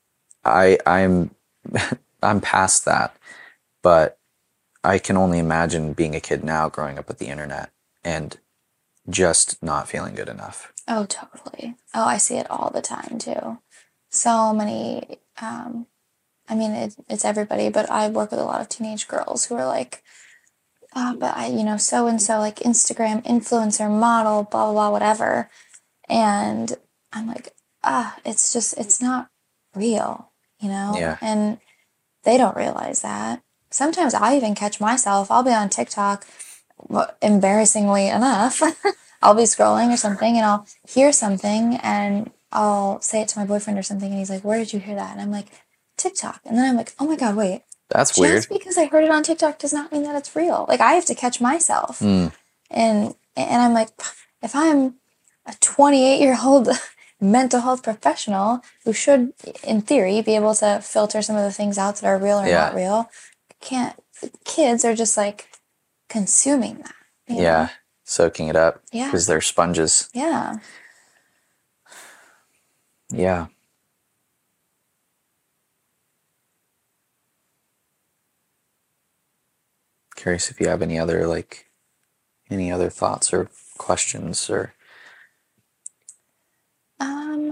I I'm I'm past that, but I can only imagine being a kid now growing up with the internet and just not feeling good enough. Oh, totally. Oh, I see it all the time too. So many, um, I mean, it, it's everybody, but I work with a lot of teenage girls who are like, oh, but I, you know, so and so, like Instagram influencer, model, blah, blah, blah, whatever. And I'm like, ah, it's just, it's not real, you know? Yeah. And they don't realize that. Sometimes I even catch myself, I'll be on TikTok, well, embarrassingly enough, I'll be scrolling or something and I'll hear something and I'll say it to my boyfriend or something and he's like, where did you hear that? And I'm like, TikTok. And then I'm like, oh my God, wait. That's Just weird. because I heard it on TikTok does not mean that it's real. Like I have to catch myself. Mm. And and I'm like, if I'm a twenty-eight year old mental health professional who should, in theory, be able to filter some of the things out that are real or Yeah. not real, can't. Kids are just like consuming that. you Yeah. know? Soaking it up. Yeah. Because they're sponges. Yeah. Yeah. Curious if you have any other like any other thoughts or questions or Um,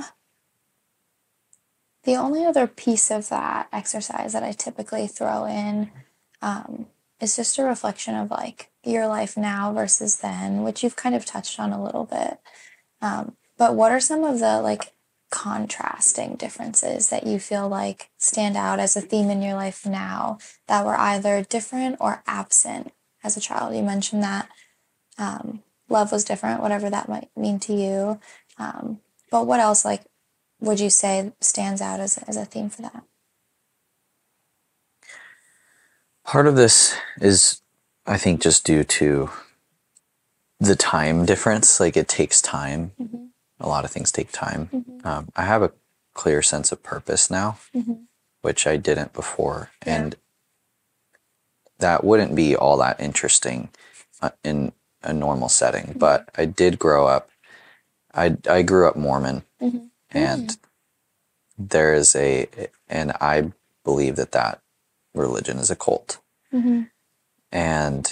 the only other piece of that exercise that I typically throw in um, is just a reflection of like your life now versus then, which you've kind of touched on a little bit. Um, but what are some of the like contrasting differences that you feel like stand out as a theme in your life now that were either different or absent as a child? You mentioned that um, love was different, whatever that might mean to you. Um, but what else, like, would you say stands out as, as a theme for that? part of this is I think just due to the time difference. Like it takes time. Mm-hmm. A lot of things take time. Mm-hmm. Um, I have a clear sense of purpose now, Mm-hmm. which I didn't before. Yeah. And that wouldn't be all that interesting uh, in a normal setting. Mm-hmm. But I did grow up, I, I grew up Mormon. Mm-hmm. And there is a, and I believe that that religion is a cult. Mm-hmm. And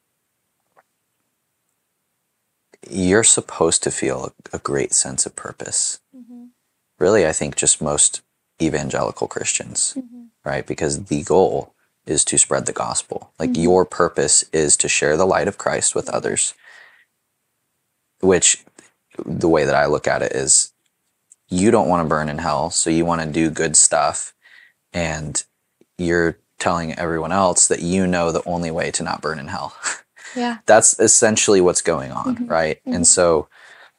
you're supposed to feel a, a great sense of purpose. Mm-hmm. Really, I think just most evangelical Christians, Mm-hmm. right? Because the goal is to spread the gospel. Like Mhm. your purpose is to share the light of Christ with others, which the way that I look at it is you don't want to burn in hell, so you want to do good stuff, and you're telling everyone else that you know the only way to not burn in hell. Yeah. That's essentially what's going on, Mhm. right? Mhm. And so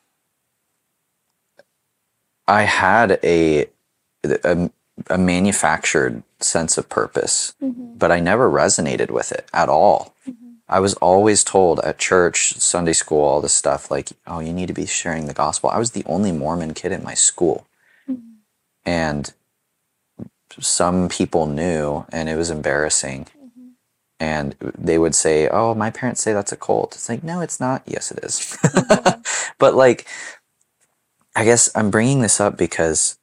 I had a, a a manufactured sense of purpose, Mm-hmm. but I never resonated with it at all. Mm-hmm. I was always told at church, Sunday school, all this stuff like, oh, you need to be sharing the gospel. I was the only Mormon kid in my school. Mm-hmm. And some people knew, and it was embarrassing. Mm-hmm. And they would say, oh, my parents say that's a cult. It's like, no, it's not. Yes, it is. Mhm. But like, I guess I'm bringing this up because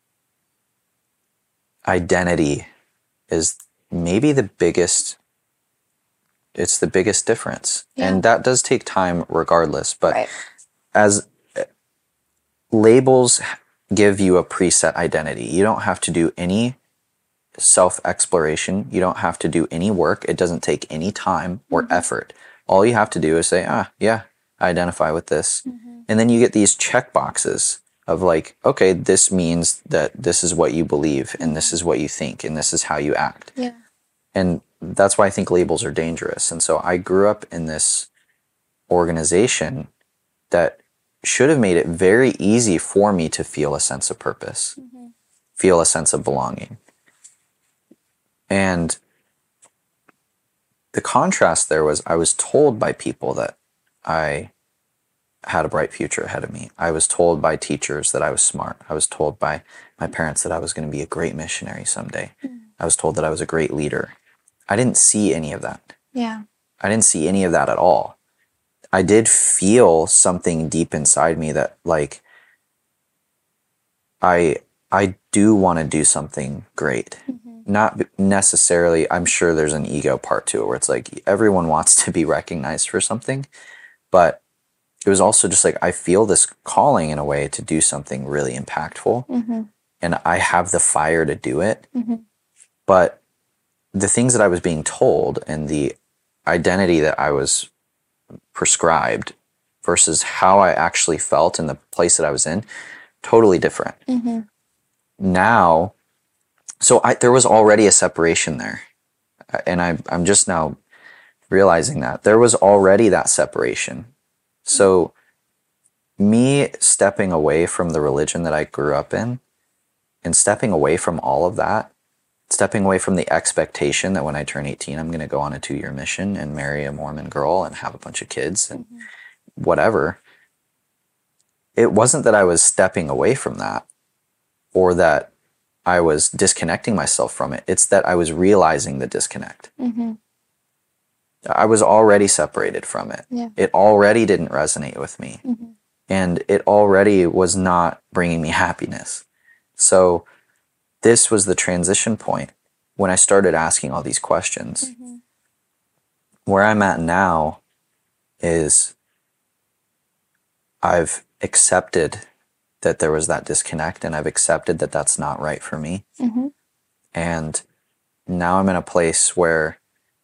identity is maybe the biggest, it's the biggest difference. Yeah. And that does take time regardless. But Right. as uh, labels give you a preset identity, you don't have to do any self-exploration. You don't have to do any work. It doesn't take any time or Mhm. effort. All you have to do is say, ah, yeah, I identify with this. Mm-hmm. And then you get these check boxes of like, okay, this means that this is what you believe and this is what you think and this is how you act. Yeah. And that's why I think labels are dangerous. And so I grew up in this organization that should have made it very easy for me to feel a sense of purpose, Mm-hmm. feel a sense of belonging. And the contrast there was I was told by people that I had a bright future ahead of me. I was told by teachers that I was smart. I was told by my parents that I was going to be a great missionary someday. Mm. I was told that I was a great leader. I didn't see any of that. Yeah. I didn't see any of that at all. I did feel something deep inside me that like I I do want to do something great. Mm-hmm. Not necessarily, I'm sure there's an ego part to it where it's like everyone wants to be recognized for something, but it was also just like I feel this calling in a way to do something really impactful, Mm-hmm. and I have the fire to do it. Mm-hmm. But the things that I was being told and the identity that I was prescribed versus how I actually felt in the place that I was in, totally different. Mm-hmm. Now, so I, there was already a separation there. And I, I'm just now realizing that there was already that separation. So me stepping away from the religion that I grew up in and stepping away from all of that, stepping away from the expectation that when I turn eighteen, I'm going to go on a two-year mission and marry a Mormon girl and have a bunch of kids and Mm-hmm. whatever. It wasn't that I was stepping away from that or that I was disconnecting myself from it. It's that I was realizing the disconnect. Mm-hmm. I was already separated from it. Yeah. It already didn't resonate with me. Mm-hmm. And it already was not bringing me happiness. So this was the transition point when I started asking all these questions. Mm-hmm. Where I'm at now is I've accepted that there was that disconnect, and I've accepted that that's not right for me. Mm-hmm. And now I'm in a place where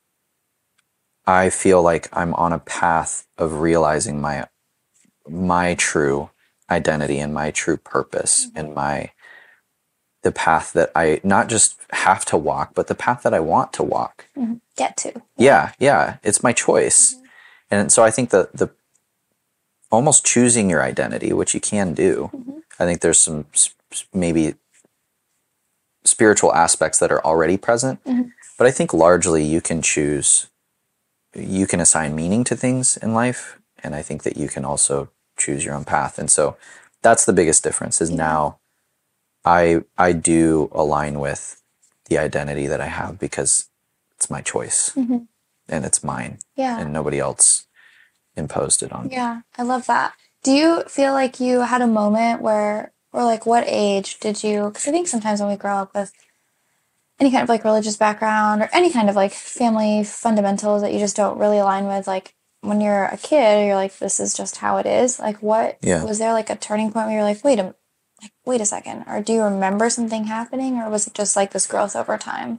I feel like I'm on a path of realizing my my true identity and my true purpose Mm-hmm. and my the path that I not just have to walk, but the path that I want to walk. Mm-hmm. Get to. Yeah, yeah, it's my choice. Mm-hmm. And so I think the the almost choosing your identity, which you can do. Mm-hmm. I think there's some s- maybe spiritual aspects that are already present, Mm-hmm. but I think largely you can choose, you can assign meaning to things in life, and I think that you can also choose your own path. And so that's the biggest difference is Yeah. now I I do align with the identity that I have because it's my choice Mm-hmm. and it's mine Yeah. and nobody else imposed it on me. Yeah, I love that. Do you feel like you had a moment where, or like what age did you, because I think sometimes when we grow up with any kind of like religious background or any kind of like family fundamentals that you just don't really align with, like when you're a kid, you're like, this is just how it is. Like what, Yeah. was there like a turning point where you're like, wait a, like, wait a second, or do you remember something happening, or was it just like this growth over time?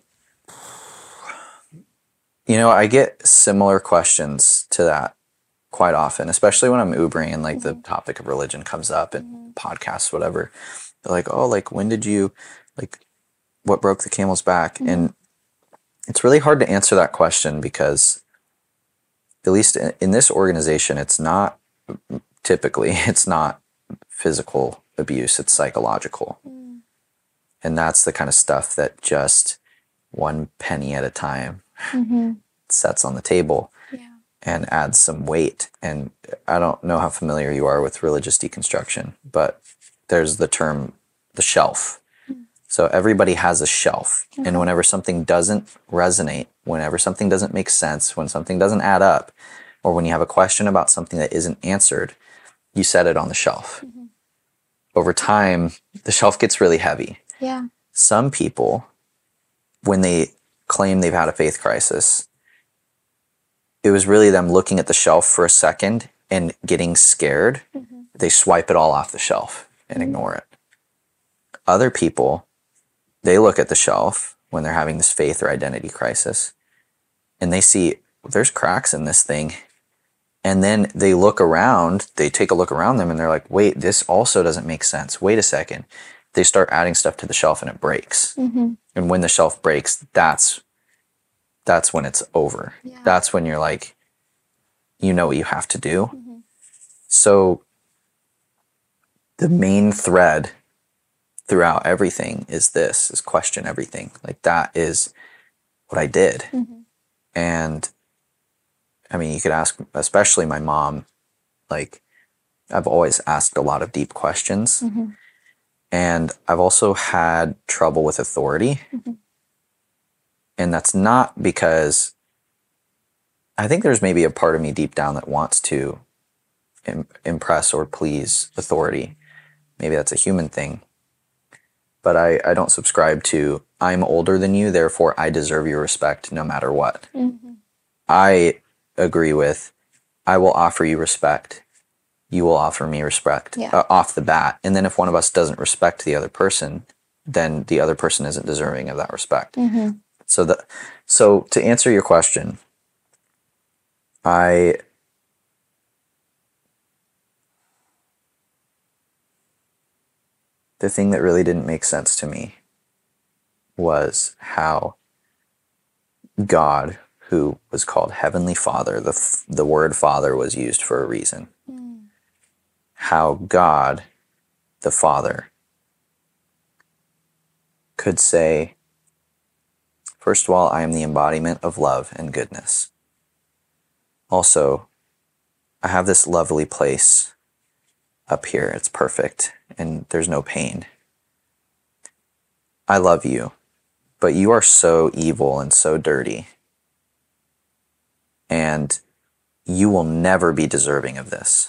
You know, I get similar questions to that quite often, especially when I'm Ubering and like the topic of religion comes up in podcasts, whatever. They're like, oh, like when did you, like, what broke the camel's back? Mhm. And it's really hard to answer that question because, at least in, in this organization, it's not typically, it's not physical abuse, it's psychological. Mm. And that's the kind of stuff that just one penny at a time Mm-hmm. sets on the table Yeah. and adds some weight. And I don't know how familiar you are with religious deconstruction, but there's the term the shelf. So everybody has a shelf. And Okay. whenever something doesn't resonate, whenever something doesn't make sense, when something doesn't add up, or when you have a question about something that isn't answered, you set it on the shelf. Mhm. Over time, the shelf gets really heavy. Yeah. Some people, when they claim they've had a faith crisis, it was really them looking at the shelf for a second and getting scared. Mm-hmm. They swipe it all off the shelf and Mhm. ignore it. Other people, they look at the shelf when they're having this faith or identity crisis and they see there's cracks in this thing. And then they look around, they take a look around them and they're like, wait, this also doesn't make sense. Wait a second. They start adding stuff to the shelf and it breaks. Mm-hmm. And when the shelf breaks, that's that's when it's over. Yeah. That's when you're like, you know what you have to do. Mm-hmm. So the main thread throughout everything is this, is question everything. Like that is what I did. Mm-hmm. And I mean, you could ask, especially my mom, like I've always asked a lot of deep questions. Mm-hmm. And I've also had trouble with authority. Mm-hmm. And that's not because I think there's maybe a part of me deep down that wants to im- impress or please authority. Maybe that's a human thing. but I, I don't subscribe to I'm older than you, therefore I deserve your respect no matter what. Mm-hmm. I agree with I will offer you respect. You will offer me respect Yeah. uh, off the bat. And then if one of us doesn't respect the other person, then the other person isn't deserving of that respect. Mm-hmm. So the so to answer your question, I the thing that really didn't make sense to me was how God, who was called Heavenly Father, the f- the word Father was used for a reason. Mm. How God, the Father, could say, first of all, I am the embodiment of love and goodness. Also, I have this lovely place up here. It's perfect and there's no pain. I love you, but you are so evil and so dirty. And you will never be deserving of this.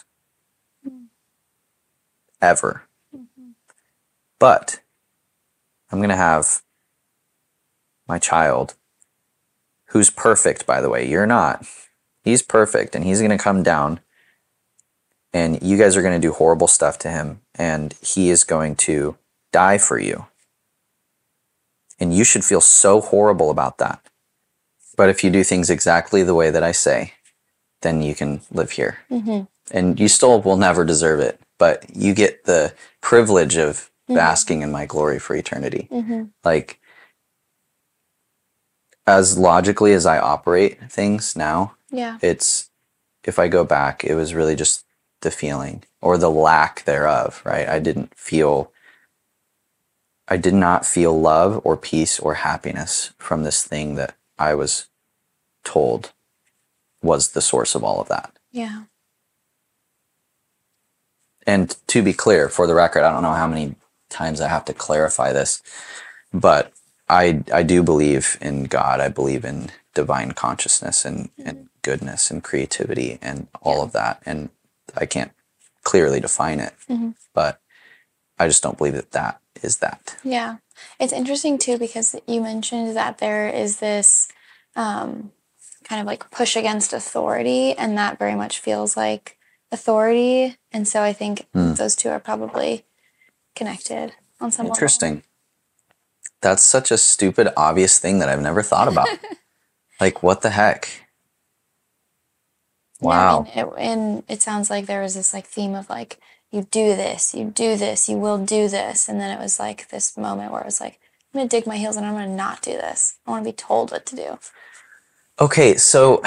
Ever. Mm-hmm. But I'm going to have my child, who's perfect, by the way. You're not. He's perfect, and he's going to come down, and you guys are going to do horrible stuff to him, and he is going to die for you. And you should feel so horrible about that. But if you do things exactly the way that I say, then you can live here. Mm-hmm. And you still will never deserve it, but you get the privilege of basking in my glory for eternity. Mm-hmm. Like, as logically as I operate things now, Yeah. it's, if I go back, it was really just the feeling or the lack thereof, right? I didn't feel, I did not feel love or peace or happiness from this thing that I was told was the source of all of that. Yeah. And to be clear, for the record, I don't know how many times I have to clarify this, but I I do believe in God. I believe in divine consciousness and, mm-hmm. and goodness and creativity and all yeah. of that. And I can't clearly define it, mm-hmm. but I just don't believe that that is that. Yeah. It's interesting too, because you mentioned that there is this um, kind of like push against authority, and that very much feels like authority. And so I think mm. those two are probably connected on some level. Interesting. That's such a stupid, obvious thing that I've never thought about. Like, what the heck? Wow. Yeah, I mean, it, and it sounds like there was this like theme of like, you do this, you do this, you will do this. And then it was like this moment where it was like, I'm going to dig my heels and I'm going to not do this. I want to be told what to do. Okay, so,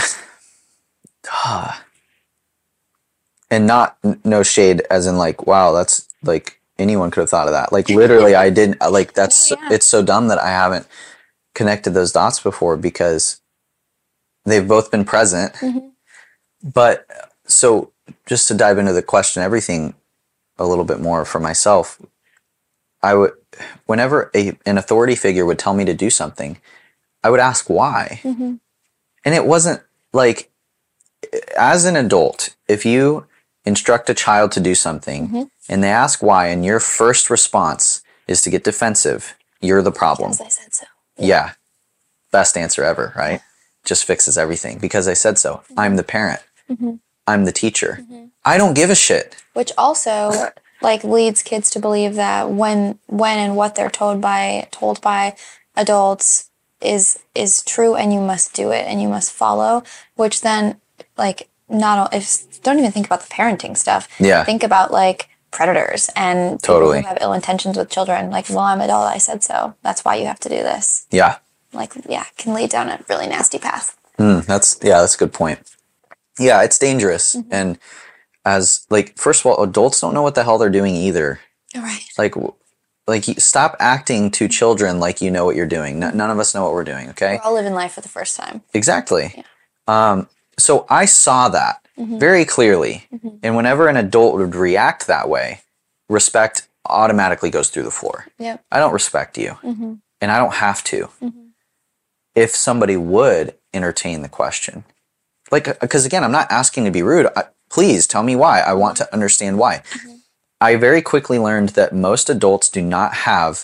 and not, no shade as in like, wow, that's like, anyone could have thought of that. Like, literally, I didn't, like, that's, no, yeah. It's so dumb that I haven't connected those dots before because they've both been present. Mm-hmm. But, so, just to dive into the question, everything a little bit more for myself, I would, whenever a, an authority figure would tell me to do something, I would ask why. Mm-hmm. And it wasn't like, as an adult, if you instruct a child to do something mm-hmm. and they ask why, and your first response is to get defensive, you're the problem. Because I said so. Yeah. yeah. Best answer ever, right? Yeah. Just fixes everything. Because I said so. Mm-hmm. I'm the parent. Mm-hmm. I'm the teacher. Mm-hmm. I don't give a shit. Which also like leads kids to believe that when when and what they're told by told by adults is is true, and you must do it and you must follow, which then like not if don't even think about the parenting stuff. Yeah. Think about like predators and totally. people who have ill intentions with children. Like, well, I'm an adult, I said so. That's why you have to do this. Yeah. Like, yeah, can lead down a really nasty path. Mm, that's yeah, that's a good point. Yeah, it's dangerous. Mm-hmm. And as like, first of all, adults don't know what the hell they're doing either. Right. Like, like stop acting to children like you know what you're doing. N- none of us know what we're doing. Okay. We're all living life for the first time. Exactly. Yeah. Um, so I saw that mm-hmm. very clearly. Mm-hmm. And whenever an adult would react that way, respect automatically goes through the floor. Yep. I don't respect you. Mm-hmm. And I don't have to. Mm-hmm. If somebody would entertain the question, like, because again, I'm not asking to be rude. I, please tell me why. I want to understand why. Mm-hmm. I very quickly learned that most adults do not have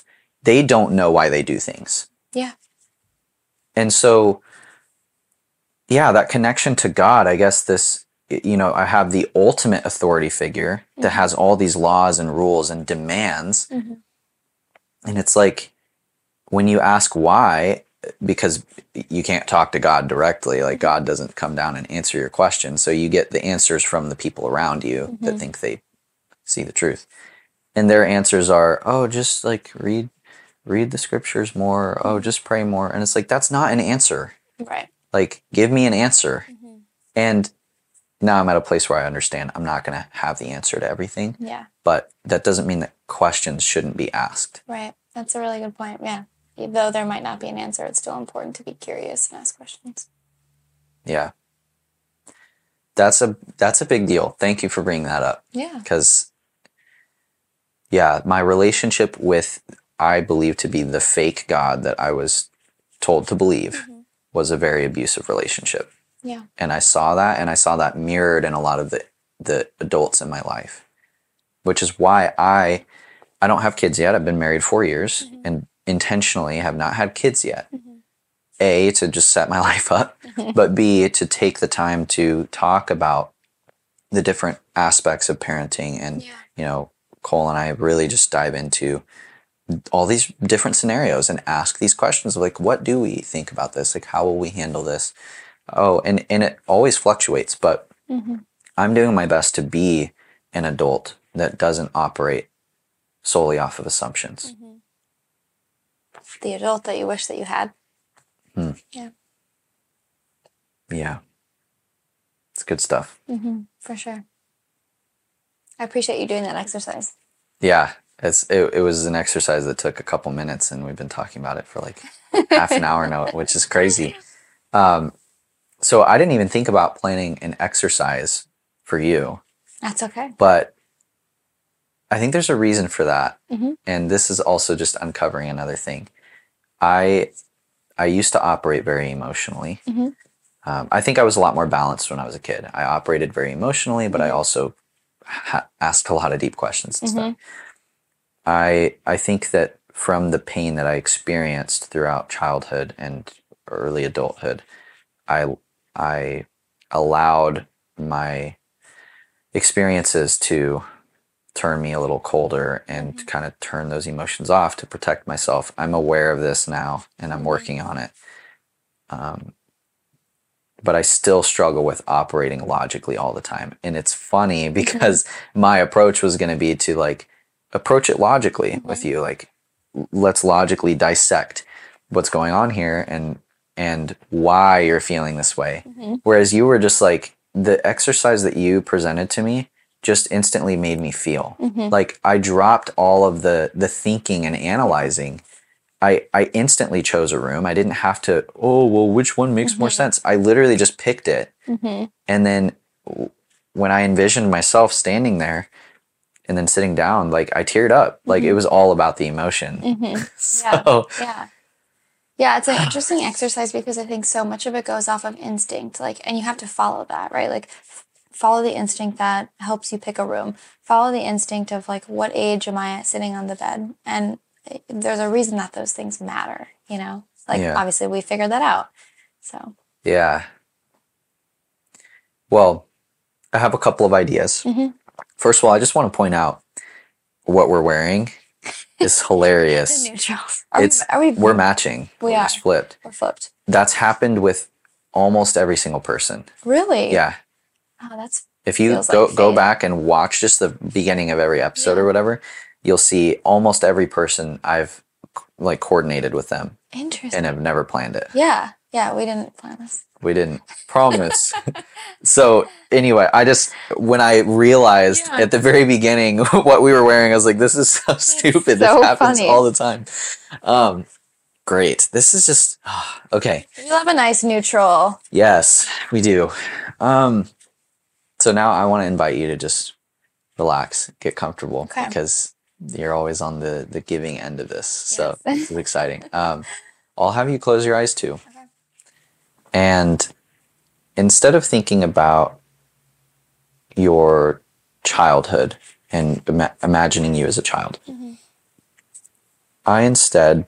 they don't know why they do things. Yeah. And so, yeah, that connection to God, I guess this, you know, I have the ultimate authority figure that has all these laws and rules and demands. Mm-hmm. And it's like, when you ask why, because you can't talk to God directly, like God doesn't come down and answer your question. So you get the answers from the people around you Mm-hmm. that think they see the truth. And their answers are, oh, just like read, read the scriptures more. Oh, just pray more. And it's like, that's not an answer. Right. Like, give me an answer. Mm-hmm. And now I'm at a place where I understand I'm not going to have the answer to everything. Yeah. But that doesn't mean that questions shouldn't be asked. Right. That's a really good point. Yeah. Though there might not be an answer, it's still important to be curious and ask questions. Yeah. That's a that's a big deal. Thank you for bringing that up. Yeah. Because, yeah, my relationship with, I believe to be the fake God that I was told to believe Mm-hmm. was a very abusive relationship. Yeah. And I saw that, and I saw that mirrored in a lot of the, the adults in my life, which is why I, I don't have kids yet. I've been married four years Mm-hmm. and intentionally have not had kids yet. Mm-hmm. A, to just set my life up, but B, to take the time to talk about the different aspects of parenting. And, Yeah. you know, Cole and I really just dive into all these different scenarios and ask these questions of like, what do we think about this? Like, how will we handle this? Oh, and, and it always fluctuates, but Mm-hmm. I'm doing my best to be an adult that doesn't operate solely off of assumptions. Mm-hmm. The adult that you wish that you had. Hmm. Yeah. Yeah. It's good stuff. Mm-hmm. For sure. I appreciate you doing that exercise. Yeah. It's it, it was an exercise that took a couple minutes, and we've been talking about it for like half an hour now, which is crazy. Um, so I didn't even think about planning an exercise for you, That's okay. but I think there's a reason for that. Mm-hmm. And this is also just uncovering another thing. I I used to operate very emotionally. Mm-hmm. Um, I think I was a lot more balanced when I was a kid. I operated very emotionally, but I also ha- asked a lot of deep questions and stuff. I I think that from the pain that I experienced throughout childhood and early adulthood, I I allowed my experiences to turn me a little colder and Mhm. kind of turn those emotions off to protect myself. I'm aware of this now, and I'm working on it. Um, but I still struggle with operating logically all the time. And it's funny because my approach was going to be to like approach it logically Mhm. with you. Like, l- let's logically dissect what's going on here and and why you're feeling this way. Mhm. Whereas you were just like, the exercise that you presented to me just instantly made me feel. Mhm. Like I dropped all of the the thinking and analyzing. I, I instantly chose a room. I didn't have to, oh, well, which one makes more Mhm. sense? I literally just picked it. Mhm. And then w- when I envisioned myself standing there and then sitting down, like I teared up. Like it was all about the emotion. Mhm. So, Yeah. Yeah, it's an interesting exercise because I think so much of it goes off of instinct. Like, and you have to follow that, right? Like, f- follow the instinct that helps you pick a room. Follow the instinct of like, what age am I sitting on the bed? And eh, there's a reason that those things matter, you know? Like, Yeah. obviously, we figured that out. So, yeah. Well, I have a couple of ideas. Mhm. First of all, I just want to point out what we're wearing is hilarious. the neutrals. Are It's we, are we, we're matching. We we're are. just flipped. we're flipped. That's happened with almost every single person. Really? Yeah. Oh, that's, If you Feels go like go fate. back and watch just the beginning of every episode Yeah. or whatever, you'll see almost every person I've like coordinated with them interesting. and have never planned it. Yeah. Yeah, we didn't plan this. We didn't promise. So anyway, I just when I realized Yeah. at the very beginning what we were wearing, I was like, "This is so stupid. so this happens funny. all the time." Um, great. This is just ah, okay. You have a nice neutral. Yes, we do. Um, so now I want to invite you to just relax, get comfortable, Okay. because you're always on the the giving end of this. So Yes. this is exciting. Um, I'll have you close your eyes too. Okay. And instead of thinking about your childhood and ima- imagining you as a child, Mhm. I instead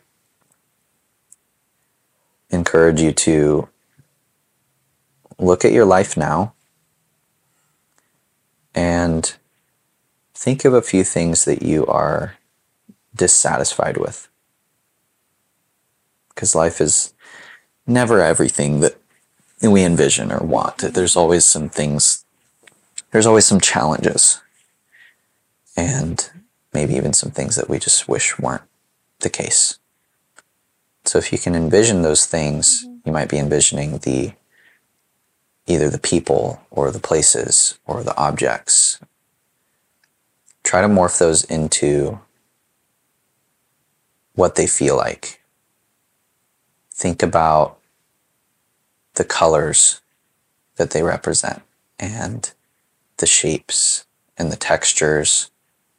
encourage you to look at your life now and think of a few things that you are dissatisfied with. Because life is never everything that we envision or want. There's always some things, there's always some challenges, and maybe even some things that we just wish weren't the case. So if you can envision those things, mm-hmm. you might be envisioning the either the people or the places or the objects. Try to morph those into what they feel like. Think about the colors that they represent and the shapes and the textures.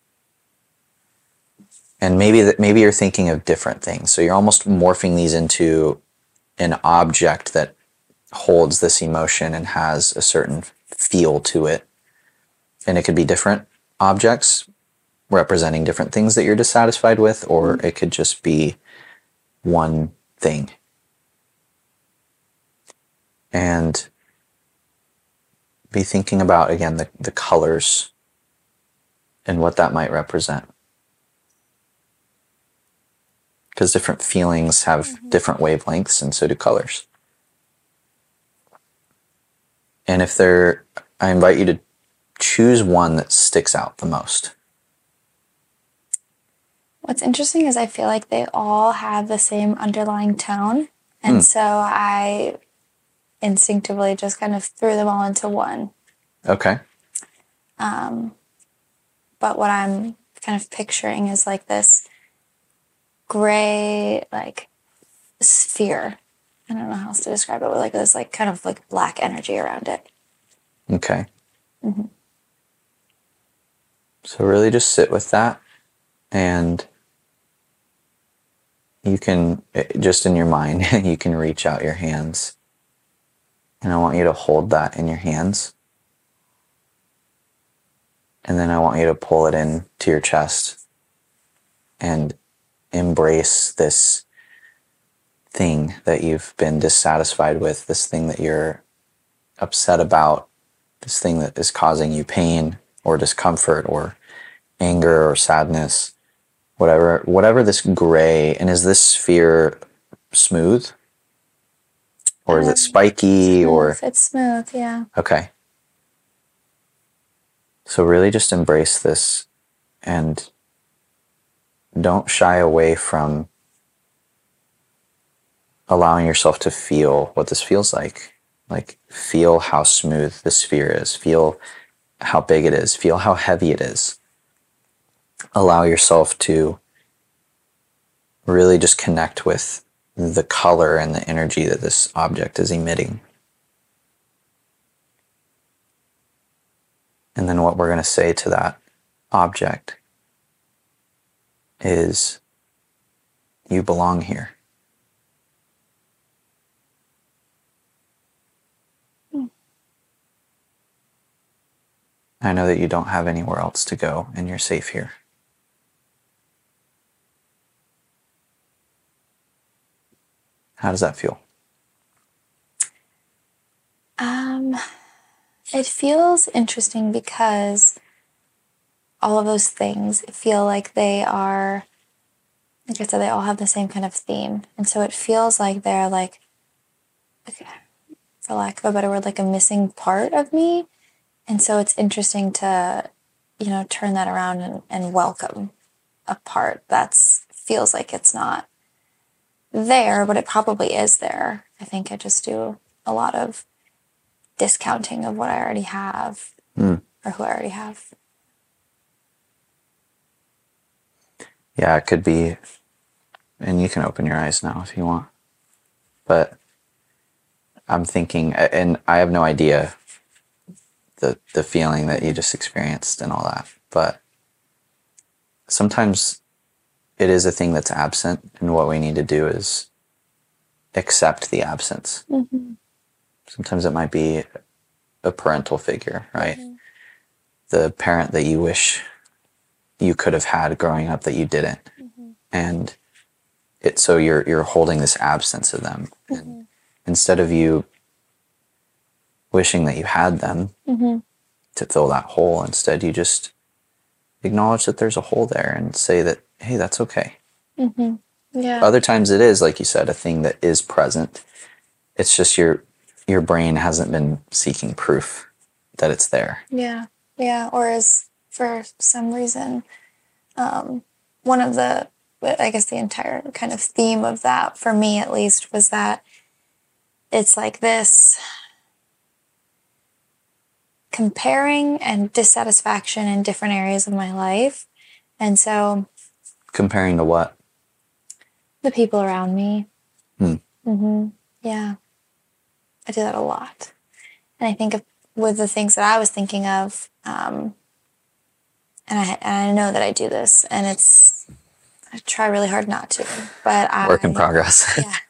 And maybe that maybe you're thinking of different things. So you're almost morphing these into an object that holds this emotion and has a certain feel to it. And it could be different objects representing different things that you're dissatisfied with, or it could just be one thing. And be thinking about, again, the, the colors and what that might represent. Because different feelings have mm-hmm. different wavelengths, and so do colors. And if they're, I invite you to choose one that sticks out the most. What's interesting is I feel like they all have the same underlying tone. And mm. so I instinctively just kind of threw them all into one. Okay. Um, but what I'm kind of picturing is like this gray, like, sphere. I don't know how else to describe it, but like this like kind of like black energy around it. Okay. Mm-hmm. So really just sit with that, and you can, just in your mind, you can reach out your hands, and I want you to hold that in your hands. And then I want you to pull it in to your chest and embrace this thing that you've been dissatisfied with, this thing that you're upset about, this thing that is causing you pain or discomfort or anger or sadness, whatever, whatever this gray. And is this sphere smooth? Or is it spiky? Smooth. Or it's smooth, yeah. Okay. So really just embrace this and don't shy away from allowing yourself to feel what this feels like. Like, feel how smooth the sphere is. Feel how big it is. Feel how heavy it is. Allow yourself to really just connect with the color and the energy that this object is emitting. And then what we're going to say to that object is, you belong here. Mm. I know that you don't have anywhere else to go, and you're safe here. How does that feel? Um, it feels interesting because all of those things feel like they are, like I said, they all have the same kind of theme. And so it feels like they're like, for lack of a better word, like a missing part of me. And so it's interesting to, you know, turn that around and, and welcome a part that's feels like it's not there, but it probably is there. I think I just do a lot of discounting of what I already have mm. or who I already have. Yeah, it could be, and you can open your eyes now if you want, but I'm thinking, and I have no idea the the feeling that you just experienced and all that, but sometimes it is a thing that's absent, and what we need to do is accept the absence. Mm-hmm. Sometimes it might be a parental figure, right? Mm-hmm. The parent that you wish you could have had growing up that you didn't. Mm-hmm. And it so you're you're holding this absence of them. And instead of you wishing that you had them Mm-hmm. to fill that hole, instead you just acknowledge that there's a hole there and say that, hey, that's okay. Mm-hmm. Yeah. Other times it is, like you said, a thing that is present. It's just your your brain hasn't been seeking proof that it's there. Yeah. Yeah. Or is for some reason, um, one of the, I guess the entire kind of theme of that, for me at least, was that it's like this comparing and dissatisfaction in different areas of my life. And so Comparing to what? the people around me. Hmm. Mm-hmm. Yeah. I do that a lot. And I think of, with the things that I was thinking of, um, and I, and I know that I do this, and it's, I try really hard not to, but I... Work in progress. Yeah.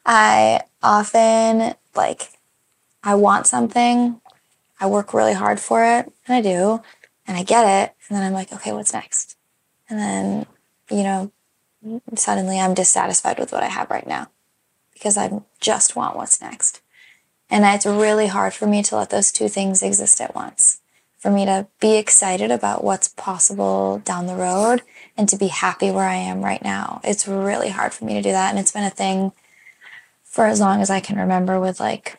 I often, like, I want something, I work really hard for it, and I do, and I get it, and then I'm like, okay, what's next? And then, you know, suddenly I'm dissatisfied with what I have right now because I just want what's next. And it's really hard for me to let those two things exist at once. For me to be excited about what's possible down the road and to be happy where I am right now. It's really hard for me to do that. And it's been a thing for as long as I can remember with like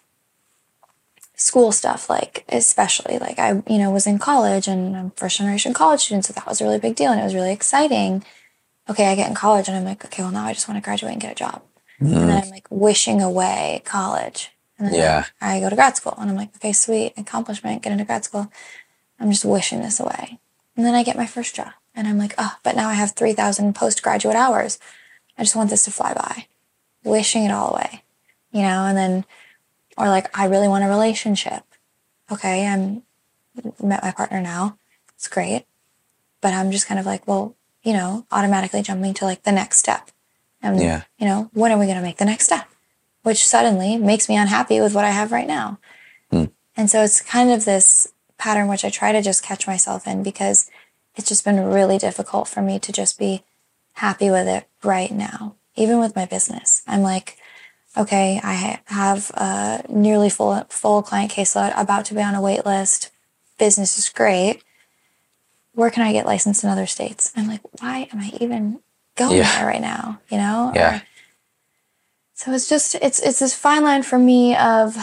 school stuff, like especially like I, you know, was in college and I'm first generation college student. So that was a really big deal and it was really exciting. Okay, I get in college and I'm like, okay, well now I just want to graduate and get a job. Mm. And then I'm like wishing away college. And then Yeah. I, I go to grad school and I'm like, okay, sweet, accomplishment, get into grad school. I'm just wishing this away. And then I get my first job and I'm like, oh, but now I have three thousand postgraduate hours. I just want this to fly by. Wishing it all away, you know? And then, or like, I really want a relationship. Okay, I'm met my partner now. It's great. But I'm just kind of like, well, you know, automatically jumping to like the next step. And, Yeah. you know, when are we going to make the next step? Which suddenly makes me unhappy with what I have right now. Hmm. And so it's kind of this pattern which I try to just catch myself in because it's just been really difficult for me to just be happy with it right now. Even with my business. I'm like, okay, I have a nearly full full client caseload, about to be on a wait list. Business is great. Where can I get licensed in other states? I'm like, why am I even going Yeah. there right now? You know? Yeah. Or, so it's just, it's it's this fine line for me of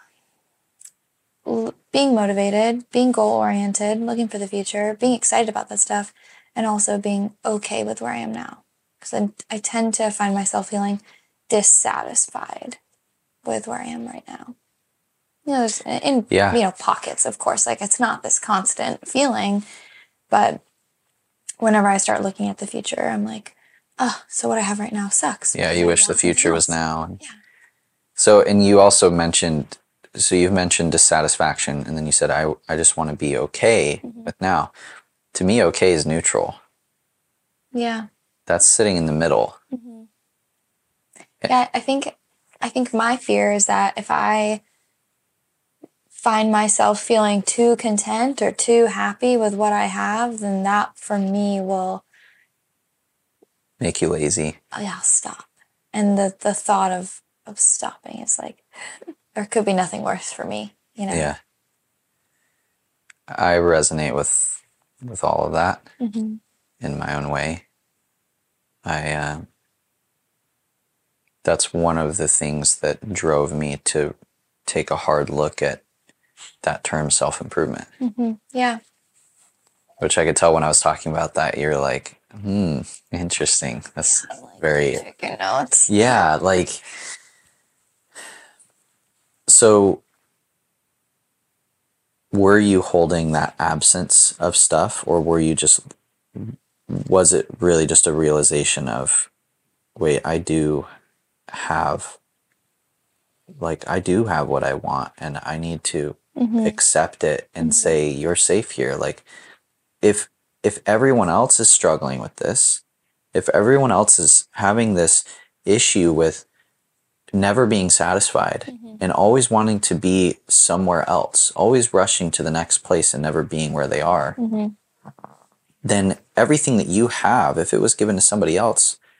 l- being motivated, being goal-oriented, looking for the future, being excited about that stuff, and also being okay with where I am now. Because I, I tend to find myself feeling dissatisfied with where I am right now. You know, there's in, Yeah. you know, pockets, of course. Like, it's not this constant feeling, but whenever I start looking at the future, I'm like, oh, so what I have right now sucks. Yeah, because you I wish the want something future was else. now. And Yeah. So, and you also mentioned, so you've mentioned dissatisfaction, and then you said, I, I just want to be okay Mhm. with now. To me, okay is neutral. Yeah. That's sitting in the middle. Mm-hmm. Yeah, I think I think my fear is that if I find myself feeling too content or too happy with what I have, then that for me will, Make you lazy. oh yeah, I'll stop. And the, the thought of, of stopping is like, there could be nothing worse for me, you know? Yeah. I resonate with with all of that Mm-hmm. in my own way. I uh, that's one of the things that drove me to take a hard look at that term self-improvement, Mm-hmm. Yeah. which I could tell when I was talking about that. You're like, hmm, interesting. That's Yeah, like, very, taking notes. yeah, like, so were you holding that absence of stuff, or were you just, was it really just a realization of, wait, I do have, like, I do have what I want, and I need to Mm-hmm. accept it and Mhm. say, you're safe here. Like, if if everyone else is struggling with this, if everyone else is having this issue with never being satisfied Mhm. and always wanting to be somewhere else, always rushing to the next place and never being where they are, Mm-hmm. then everything that you have, if it was given to somebody else,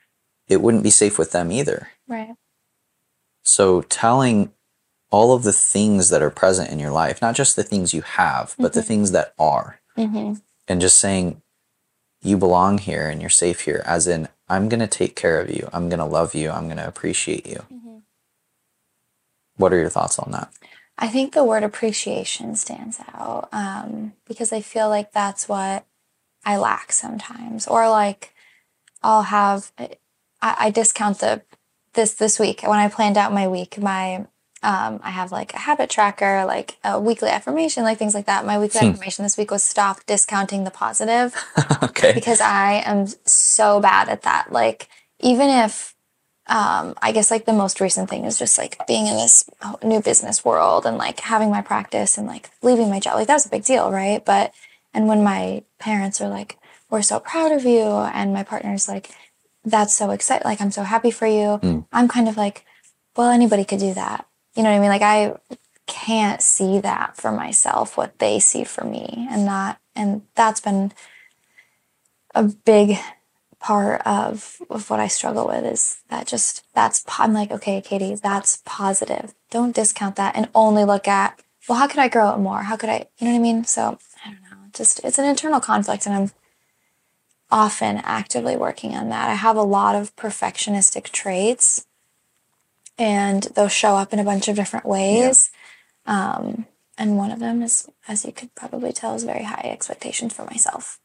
it wouldn't be safe with them either. Right. So telling all of the things that are present in your life, not just the things you have, but the Mhm. things that are, Mm-hmm. and just saying, you belong here and you're safe here, as in, I'm going to take care of you. I'm going to love you. I'm going to appreciate you. Mm-hmm. What are your thoughts on that? I think the word appreciation stands out um, because I feel like that's what I lack sometimes. Or like I'll have, I, I discount the this this week when I planned out my week. My um, I have like a habit tracker, like a weekly affirmation, like things like that. My weekly Hmm. affirmation this week was stop discounting the positive. Okay. Because I am so bad at that. Like even if Um, I guess like the most recent thing is just like being in this new business world and like having my practice and like leaving my job. Like that was a big deal, right? But, and when my parents are like, we're so proud of you, and my partner's like, that's so exciting. Like, I'm so happy for you. Mm. I'm kind of like, well, anybody could do that. You know what I mean? Like, I can't see that for myself, what they see for me. And that, and that's been a big part of, of what I struggle with is that just, that's, I'm like, okay, Katie, that's positive. Don't discount that and only look at, well, how could I grow it more? How could I, you know what I mean? So I don't know, just, it's an internal conflict and I'm often actively working on that. I have a lot of perfectionistic traits and those show up in a bunch of different ways. Yeah. Um, and one of them is, as you could probably tell, is very high expectations for myself.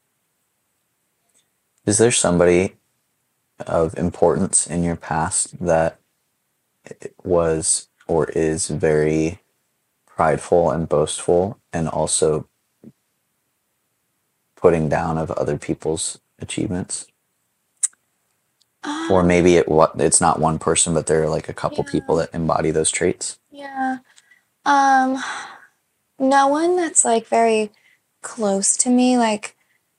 Is there somebody of importance in your past that was or is very prideful and boastful and also putting down of other people's achievements? Um, or maybe it what it's not one person, but there are like a couple yeah. people that embody those traits. Yeah. Um, no one that's like very close to me. Like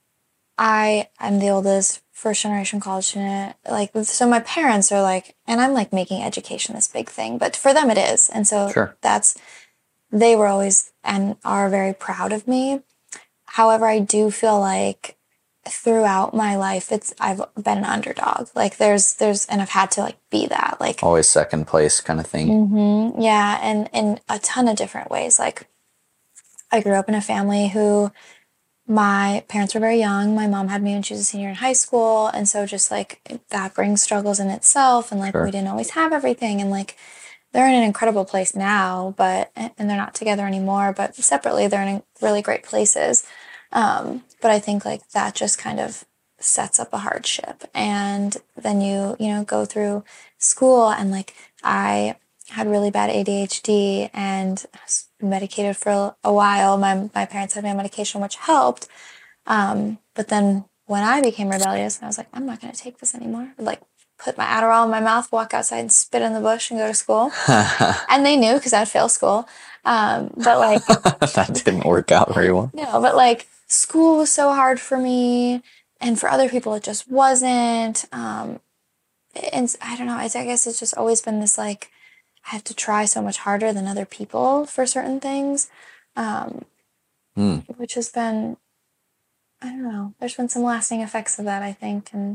I, I'm the oldest first generation college student. Like, so my parents are like, and I'm like making education this big thing, but for them it is. And so Sure. that's, they were always and are very proud of me. However, I do feel like throughout my life, it's, I've been an underdog. Like there's, there's, and I've had to like be that, like Always second place kind of thing. Mm-hmm. Yeah, and in a ton of different ways. Like, I grew up in a family who my parents were very young. My mom had me when she was a senior in high school, and so just like that brings struggles in itself. And like Sure. we didn't always have everything, and like they're in an incredible place now, but and they're not together anymore. But separately, they're in really great places. Um, but I think like that just kind of sets up a hardship, and then you you know go through school, and like I had really bad A D H D and was medicated for a while. My my parents had me on medication, which helped. Um, but then when I became rebellious, I was like, I'm not going to take this anymore. I'd like put my Adderall in my mouth, walk outside, and spit in the bush, and go to school. And they knew because I'd fail school. Um, but like that didn't work out very well. No, but like school was so hard for me, and for other people it just wasn't. Um, and I don't know. I, I guess it's just always been this like I have to try so much harder than other people for certain things, um, Mm. which has been I don't know. There's been some lasting effects of that, I think, and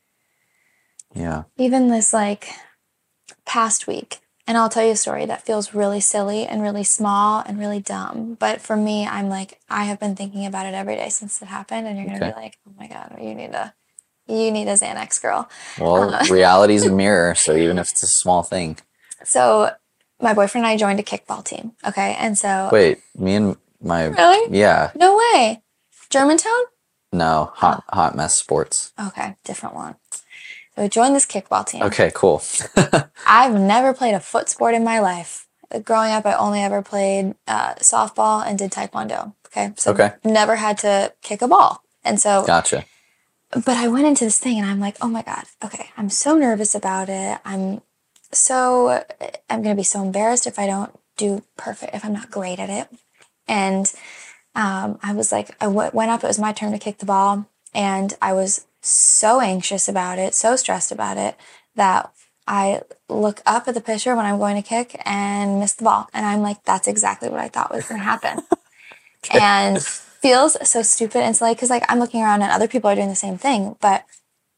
Yeah. even this like past week. And I'll tell you a story that feels really silly and really small and really dumb. But for me, I'm like, I have been thinking about it every day since it happened. And you're going to Okay. be like, oh my God, you need a, you need a Xanax, girl. Well, Uh, reality's a mirror, so even if it's a small thing. So my boyfriend and I joined a kickball team. Okay. And so. Wait, me and my. Really? Yeah. No way. Germantown? No, hot hot mess sports. Okay. Different one. So we joined this kickball team. Okay, cool. I've never played a foot sport in my life. Growing up, I only ever played uh, softball and did taekwondo. Okay. So Okay. never had to kick a ball. And so. Gotcha. But I went into this thing and I'm like, oh my God, okay, I'm so nervous about it. I'm so, I'm going to be so embarrassed if I don't do perfect, if I'm not great at it. And um, I was like, I w- went up, it was my turn to kick the ball. And I was so anxious about it, so stressed about it, that I look up at the pitcher when I'm going to kick and miss the ball. And I'm like, that's exactly what I thought was going to happen. Okay. And feels so stupid and silly because like I'm looking around and other people are doing the same thing, but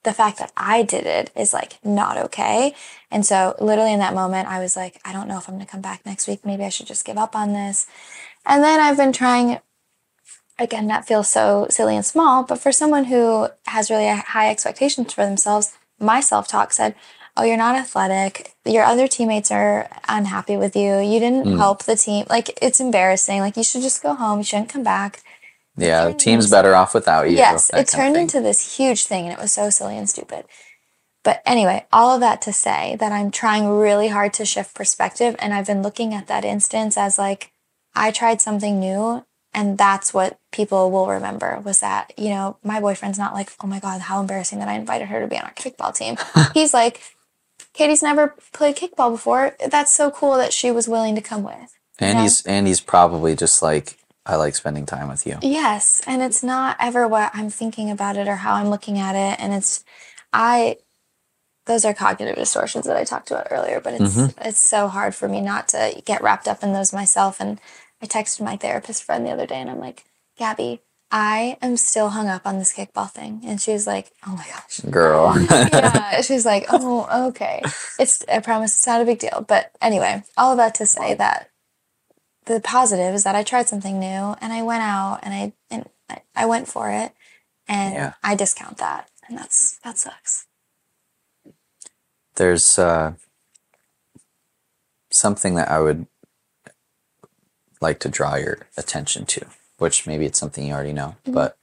the fact that I did it is like not okay. And so literally in that moment, I was like, I don't know if I'm going to come back next week. Maybe I should just give up on this. And then I've been trying, again, that feels so silly and small, but for someone who has really high expectations for themselves, my self-talk said, oh, you're not athletic. Your other teammates are unhappy with you. You didn't Mm. help the team. Like, it's embarrassing. Like, you should just go home. You shouldn't come back. Yeah, the turned team's into- better off without you. Yes, that it kind of turned thing. into this huge thing, and it was so silly and stupid. But anyway, all of that to say that I'm trying really hard to shift perspective, and I've been looking at that instance as like, I tried something new, and that's what people will remember was that, you know, my boyfriend's not like, oh my God, how embarrassing that I invited her to be on our kickball team. He's like, Katie's never played kickball before. That's so cool that she was willing to come with. you And know? he's and he's probably just like, I like spending time with you. Yes, and it's not ever what I'm thinking about it or how I'm looking at it, and it's, I, those are cognitive distortions that I talked about earlier, but it's it's so hard for me not to get wrapped up in those myself. And I texted my therapist friend the other day, and I'm like, Gabby, I am still hung up on this kickball thing, and she was like, oh my gosh. Girl. Yeah, she's like, oh, okay. It's, I promise it's not a big deal. But anyway, all of that to say that the positive is that I tried something new and I went out and I and I, I went for it, and Yeah. I discount that, and that's that sucks. There's uh, something that I would like to draw your attention to, which maybe it's something you already know, Mhm. but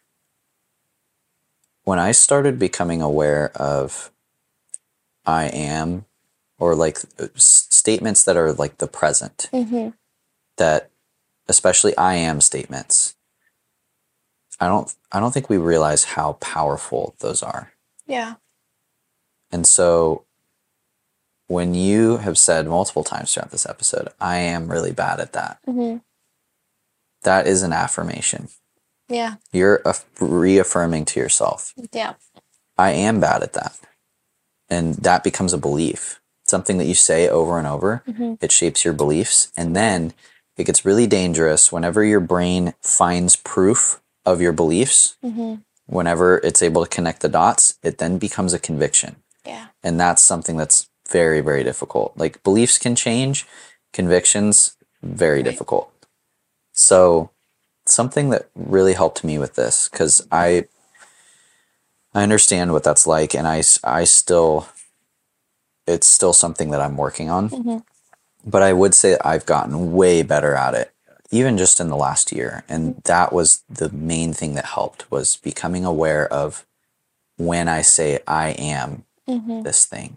when I started becoming aware of I am, or like s- statements that are like the present, Mm-hmm. that especially I am statements, I don't I don't think we realize how powerful those are. Yeah. And so when you have said multiple times throughout this episode, I am really bad at that, Mm-hmm. that is an affirmation. Yeah. You're aff- reaffirming to yourself, Yeah. I am bad at that. And that becomes a belief, something that you say over and over. Mm-hmm. It shapes your beliefs. And then it gets really dangerous whenever your brain finds proof of your beliefs. Mm-hmm. Whenever it's able to connect the dots, it then becomes a conviction. Yeah. And that's something that's very, very difficult. Like, beliefs can change, convictions, very Right. difficult. So something that really helped me with this, because I I understand what that's like, and I, s- I still, it's still something that I'm working on. Mm-hmm. But I would say I've gotten way better at it, even just in the last year. And that was the main thing that helped, was becoming aware of when I say I am Mm-hmm. this thing.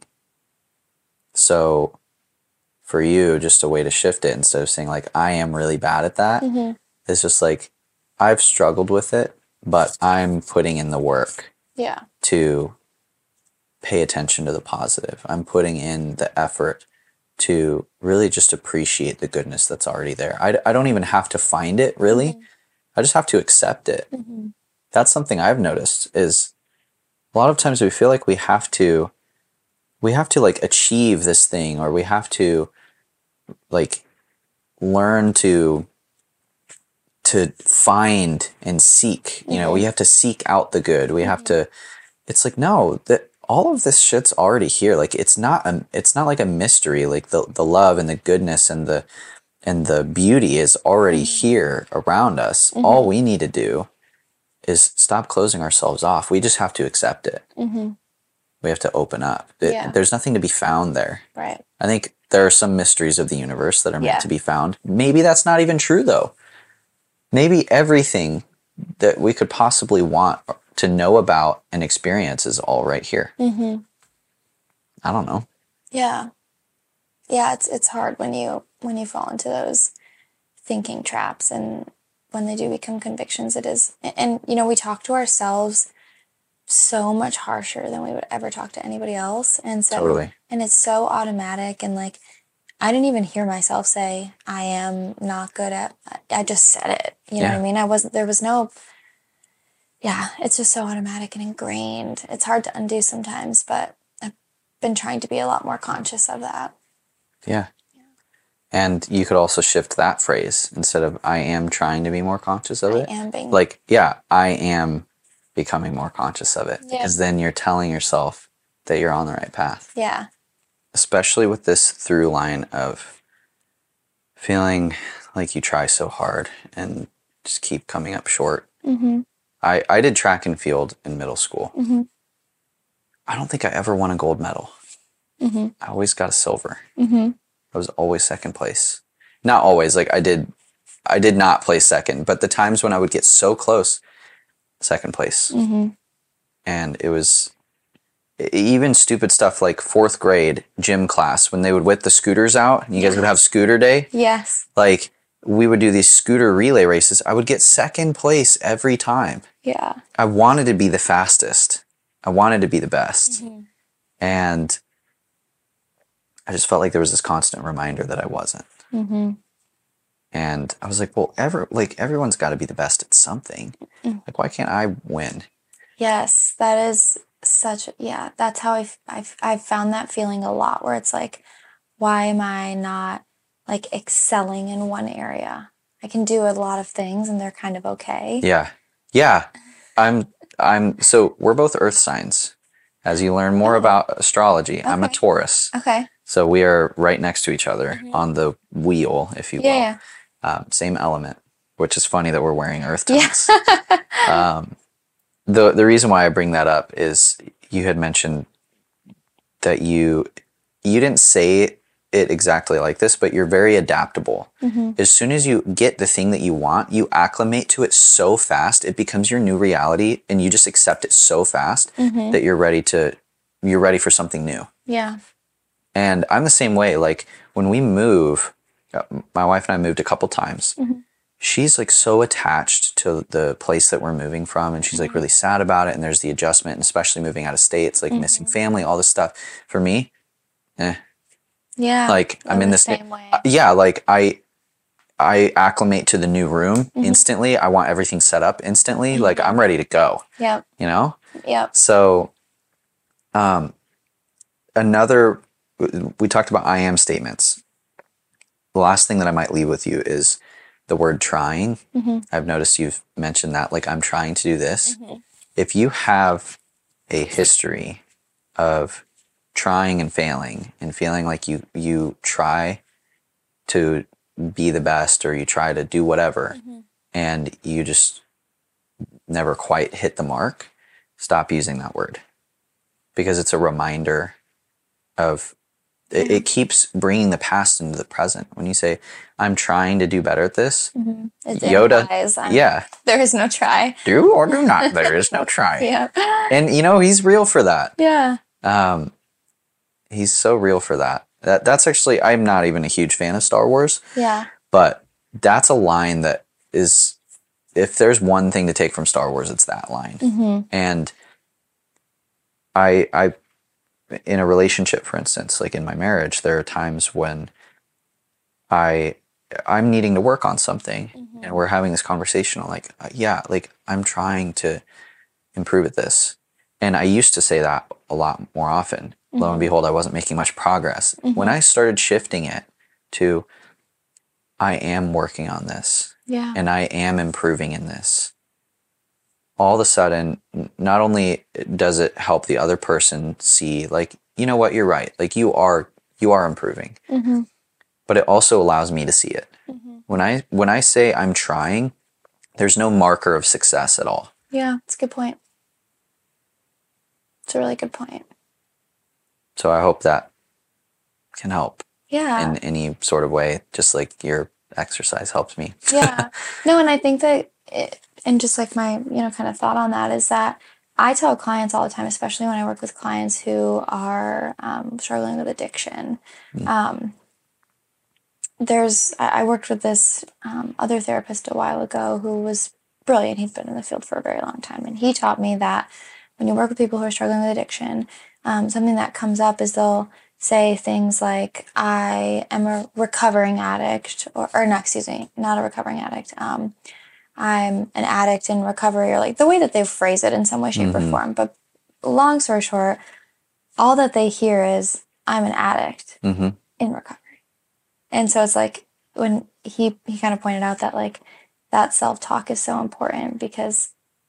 So for you, just a way to shift it, instead of saying like, I am really bad at that, Mm-hmm. it's just like, I've struggled with it, but I'm putting in the work Yeah. to pay attention to the positive. I'm putting in the effort to really just appreciate the goodness that's already there. I, I don't even have to find it, really. I just have to accept it. Mm-hmm. That's something I've noticed, is a lot of times we feel like we have to, we have to like achieve this thing, or we have to like learn to, to find and seek, you know, we have to seek out the good. We have to, it's like, no, that all of this shit's already here. Like, it's not a, it's not like a mystery. Like, the, the love and the goodness and the, and the beauty is already here around us. All we need to do is stop closing ourselves off. We just have to accept it. Mm-hmm. We have to open up. It, Yeah. There's nothing to be found there. Right. I think there are some mysteries of the universe that are meant Yeah. to be found. Maybe that's not even true, though. Maybe everything that we could possibly want to know about and experience is all right here. Mm-hmm. I don't know. Yeah. Yeah, it's it's hard when you when you fall into those thinking traps, and when they do become convictions, it is. And, and you know, we talk to ourselves so much harsher than we would ever talk to anybody else, and so Totally. and it's so automatic, and like, I didn't even hear myself say I am not good at. I just said it. You know Yeah. what I mean? I wasn't. There was no. Yeah, it's just so automatic and ingrained. It's hard to undo sometimes, but I've been trying to be a lot more conscious of that. Yeah. And you could also shift that phrase, instead of I am trying to be more conscious of I it. am being Like, yeah, I am becoming more conscious of it. Yeah. Because then you're telling yourself that you're on the right path. Yeah. Especially with this through line of feeling like you try so hard and just keep coming up short. Mm-hmm. I, I did track and field in middle school. Mm-hmm. I don't think I ever won a gold medal. Mm-hmm. I always got a silver. Mm-hmm. I was always second place. Not always. Like I did, I did not place second, but the times when I would get so close, second place. Mm-hmm. And it was e- even stupid stuff like fourth grade gym class when they would whip the scooters out and you guys would have scooter day. Yes. Like we would do these scooter relay races. I would get second place every time. Yeah. I wanted to be the fastest. I wanted to be the best. Mm-hmm. And I just felt like there was this constant reminder that I wasn't. Mm-hmm. And I was like, well, ever like everyone's got to be the best at something. Mm. Like, why can't I win? Yes, that is such, yeah, that's how I've, I've, I've found that feeling a lot where it's like, why am I not like excelling in one area? I can do a lot of things and they're kind of okay. Yeah. Yeah. I'm, I'm, so we're both earth signs. As you learn more Oh. about astrology, I'm a Okay. Taurus. Okay. So we are right next to each other Mhm. on the wheel, if you will. Yeah. Um, same element, which is funny that we're wearing earth Yeah. tones. um, the the reason why I bring that up is you had mentioned that you you didn't say it exactly like this, but you're very adaptable. Mm-hmm. As soon as you get the thing that you want, you acclimate to it so fast, it becomes your new reality, and you just accept it so fast Mm-hmm. that you're ready to you're ready for something new. Yeah. And I'm the same way. Like when we move, uh, my wife and I moved a couple times. Mhm. She's like so attached to the place that we're moving from, and she's like really sad about it. And there's the adjustment, and especially moving out of state, it's like missing family, all this stuff. For me, eh, Yeah. like I'm I'm in the this. same way. uh, Yeah, like I, I acclimate to the new room Mhm. instantly. I want everything set up instantly. Like I'm ready to go. Yep. You know. Yep. So, um, another, we talked about I am statements. The last thing that I might leave with you is the word trying. Mm-hmm. I've noticed you've mentioned that, like, I'm trying to do this. Mm-hmm. If you have a history of trying and failing and feeling like you, you try to be the best or you try to do whatever Mm-hmm. and you just never quite hit the mark, stop using that word, because it's a reminder of it, Yeah. it keeps bringing the past into the present. When you say, I'm trying to do better at this, Mm-hmm. It Yoda- implies, um, yeah, there is no try. do or do not, there is no try. Yeah. And you know, he's real for that. Yeah. Um, he's so real for that. That that's actually, I'm not even a huge fan of Star Wars, Yeah. but that's a line that is, if there's one thing to take from Star Wars, it's that line. Mm-hmm. And I, I, in a relationship, for instance, like in my marriage, there are times when I, I'm needing to work on something, Mm-hmm. and we're having this conversation. I'm like, uh, yeah, like I'm trying to improve at this. And I used to say that a lot more often. Lo and Mhm. behold, I wasn't making much progress. Mhm. When I started shifting it to, I am working on this Yeah. and I am improving in this, all of a sudden, n- not only does it help the other person see, like, you know what, you're right. Like you are, you are improving, Mm-hmm. but it also allows me to see it. Mm-hmm. When I, when I say I'm trying, there's no marker of success at all. Yeah. It's a good point. It's a really good point. So I hope that can help Yeah. in any sort of way, just like your exercise helped me. Yeah. No, and I think that, it, and just like my, you know, kind of thought on that is that I tell clients all the time, especially when I work with clients who are um, struggling with addiction. Mm. Um, there's, I, I worked with this um, other therapist a while ago who was brilliant. He's been in the field for a very long time. And he taught me that when you work with people who are struggling with addiction, um, something that comes up is they'll say things like, I am a recovering addict, or, or no, excuse me, not a recovering addict. Um, I'm an addict in recovery, or like the way that they phrase it in some way, shape, Mhm. or form. But long story short, all that they hear is, I'm an addict Mm-hmm. in recovery. And so it's like when he, he kind of pointed out that like that self-talk is so important, because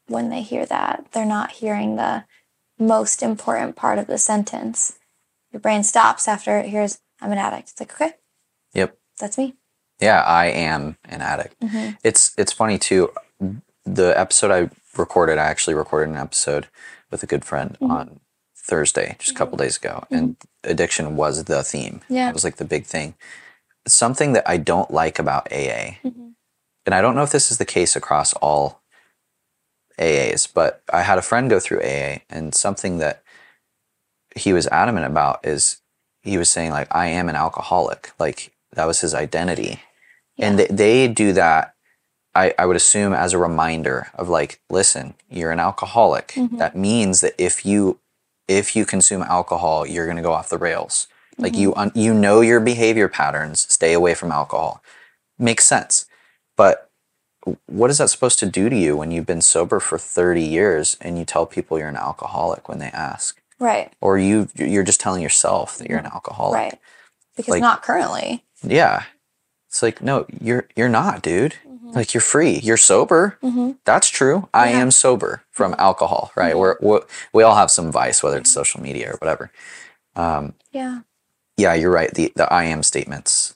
when they hear that, they're not hearing the most important part of the sentence. Your brain stops after it hears, I'm an addict. It's like, okay, Yep. that's me. Yeah, I am an addict. Mm-hmm. It's it's funny too. The episode I recorded, I actually recorded an episode with a good friend Mm-hmm. on Thursday, just a couple days ago, and addiction was the theme. Yeah. It was like the big thing. Something that I don't like about A A, Mm-hmm. and I don't know if this is the case across all A As, but I had a friend go through A A, and something that he was adamant about is he was saying, like, I am an alcoholic. Like, that was his identity. Yeah. And they, they do that, I, I would assume, as a reminder of, like, listen, you're an alcoholic. Mhm. That means that if you if you consume alcohol, you're going to go off the rails. Like, you un, you know your behavior patterns. Stay away from alcohol. Makes sense. But what is that supposed to do to you when you've been sober for thirty years and you tell people you're an alcoholic when they ask? Right. Or you you're just telling yourself that you're an alcoholic. Right. Because Like- not currently. Yeah. It's like, no, you're you're not, dude. Like, you're free. You're sober. Mm-hmm. That's true. I Yeah. am sober from alcohol, right? We're, we're we all have some vice, whether it's social media or whatever. Um, Yeah. yeah, you're right. The the I am statements,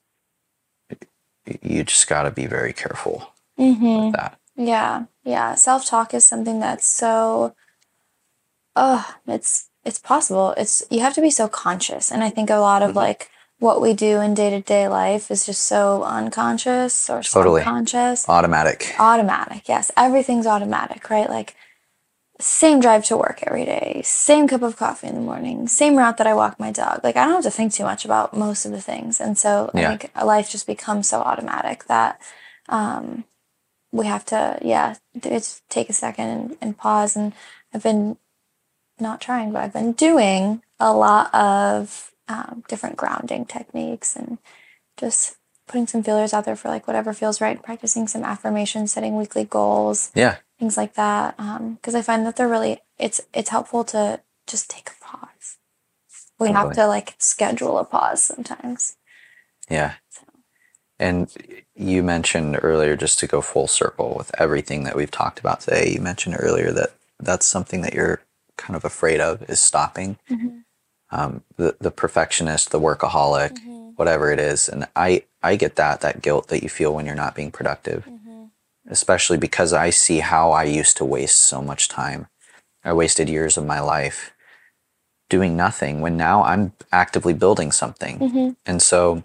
y- you just got to be very careful Mm-hmm. with that. Yeah, yeah. Self-talk is something that's so, oh, it's it's possible. It's you have to be so conscious, and I think a lot of Mm-hmm. like what we do in day-to-day life is just so unconscious or Totally. subconscious, Automatic. automatic. Yes, everything's automatic, right? Like same drive to work every day, same cup of coffee in the morning, same route that I walk my dog. Like I don't have to think too much about most of the things, and so Yeah. I think life just becomes so automatic that. Um, we have to, yeah, it's take a second and, and pause. And I've been not trying, but I've been doing a lot of um, different grounding techniques and just putting some feelers out there for like whatever feels right, practicing some affirmations, setting weekly goals, Yeah. things like that. Because I find that they're really, it's it's helpful to just take a pause. We have Totally. to like schedule a pause sometimes. Yeah. And you mentioned earlier, just to go full circle with everything that we've talked about today, you mentioned earlier that that's something that you're kind of afraid of, is stopping. Mm-hmm. Um, the, the perfectionist, the workaholic, whatever it is. And I, I get that, that guilt that you feel when you're not being productive, especially because I see how I used to waste so much time. I wasted years of my life doing nothing when now I'm actively building something. Mm-hmm. And so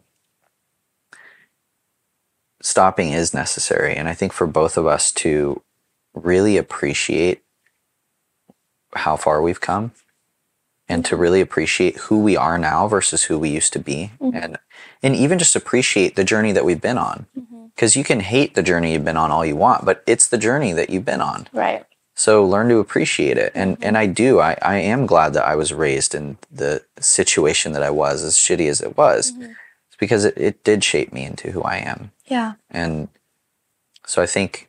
stopping is necessary. And I think for both of us to really appreciate how far we've come and to really appreciate who we are now versus who we used to be. Mm-hmm. And and even just appreciate the journey that we've been on. Because you can hate the journey you've been on all you want, but it's the journey that you've been on. Right. So learn to appreciate it. And and I do. I, I am glad that I was raised in the situation that I was, as shitty as it was. It's because it, it did shape me into who I am. Yeah. And so I think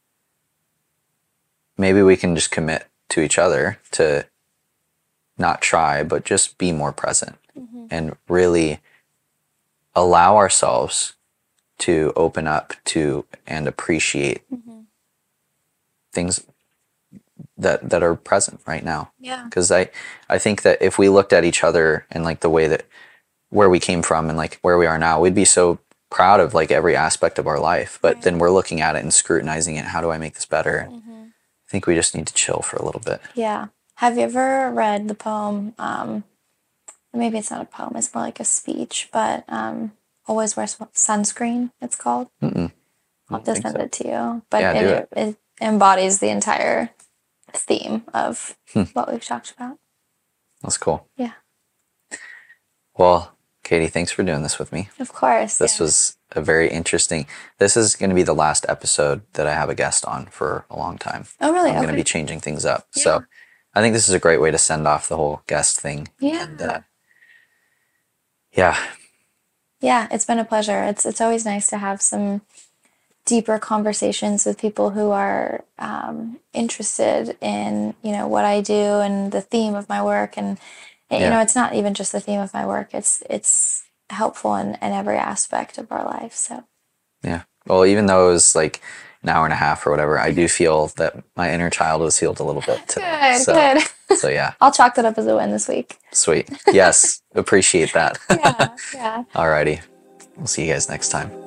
maybe we can just commit to each other to not try, but just be more present and really allow ourselves to open up to and appreciate things that that are present right now. Yeah. Because I, I think that if we looked at each other and like the way that where we came from and like where we are now, we'd be so proud of like every aspect of our life. But Right. then we're looking at it and scrutinizing it. How do I make this better? And I think we just need to chill for a little bit. Yeah. Have you ever read the poem? Um, maybe it's not a poem, it's more like a speech, but um, Always Wear Sun- Sunscreen, it's called. Mm-mm. I'll I don't just think send so. it to you. But Yeah, it, do it. it embodies the entire theme of Hmm. what we've talked about. That's cool. Yeah. Well, Katie, thanks for doing this with me. Of course. This yeah. was a very interesting. This is going to be the last episode that I have a guest on for a long time. Oh, really? I'm going to Okay. be changing things up. Yeah. So I think this is a great way to send off the whole guest thing. Yeah. And, uh, yeah. Yeah, it's been a pleasure. It's it's always nice to have some deeper conversations with people who are um, interested in you know what I do and the theme of my work, and you Yeah. know it's not even just the theme of my work. It's it's helpful in, in every aspect of our life. So Yeah. Well, even though it was like an hour and a half or whatever, I do feel that my inner child was healed a little bit today. Good, so, good. So yeah, I'll chalk that up as a win this week. sweet. Yes, appreciate that. Yeah, yeah. Alrighty, we'll see you guys next time.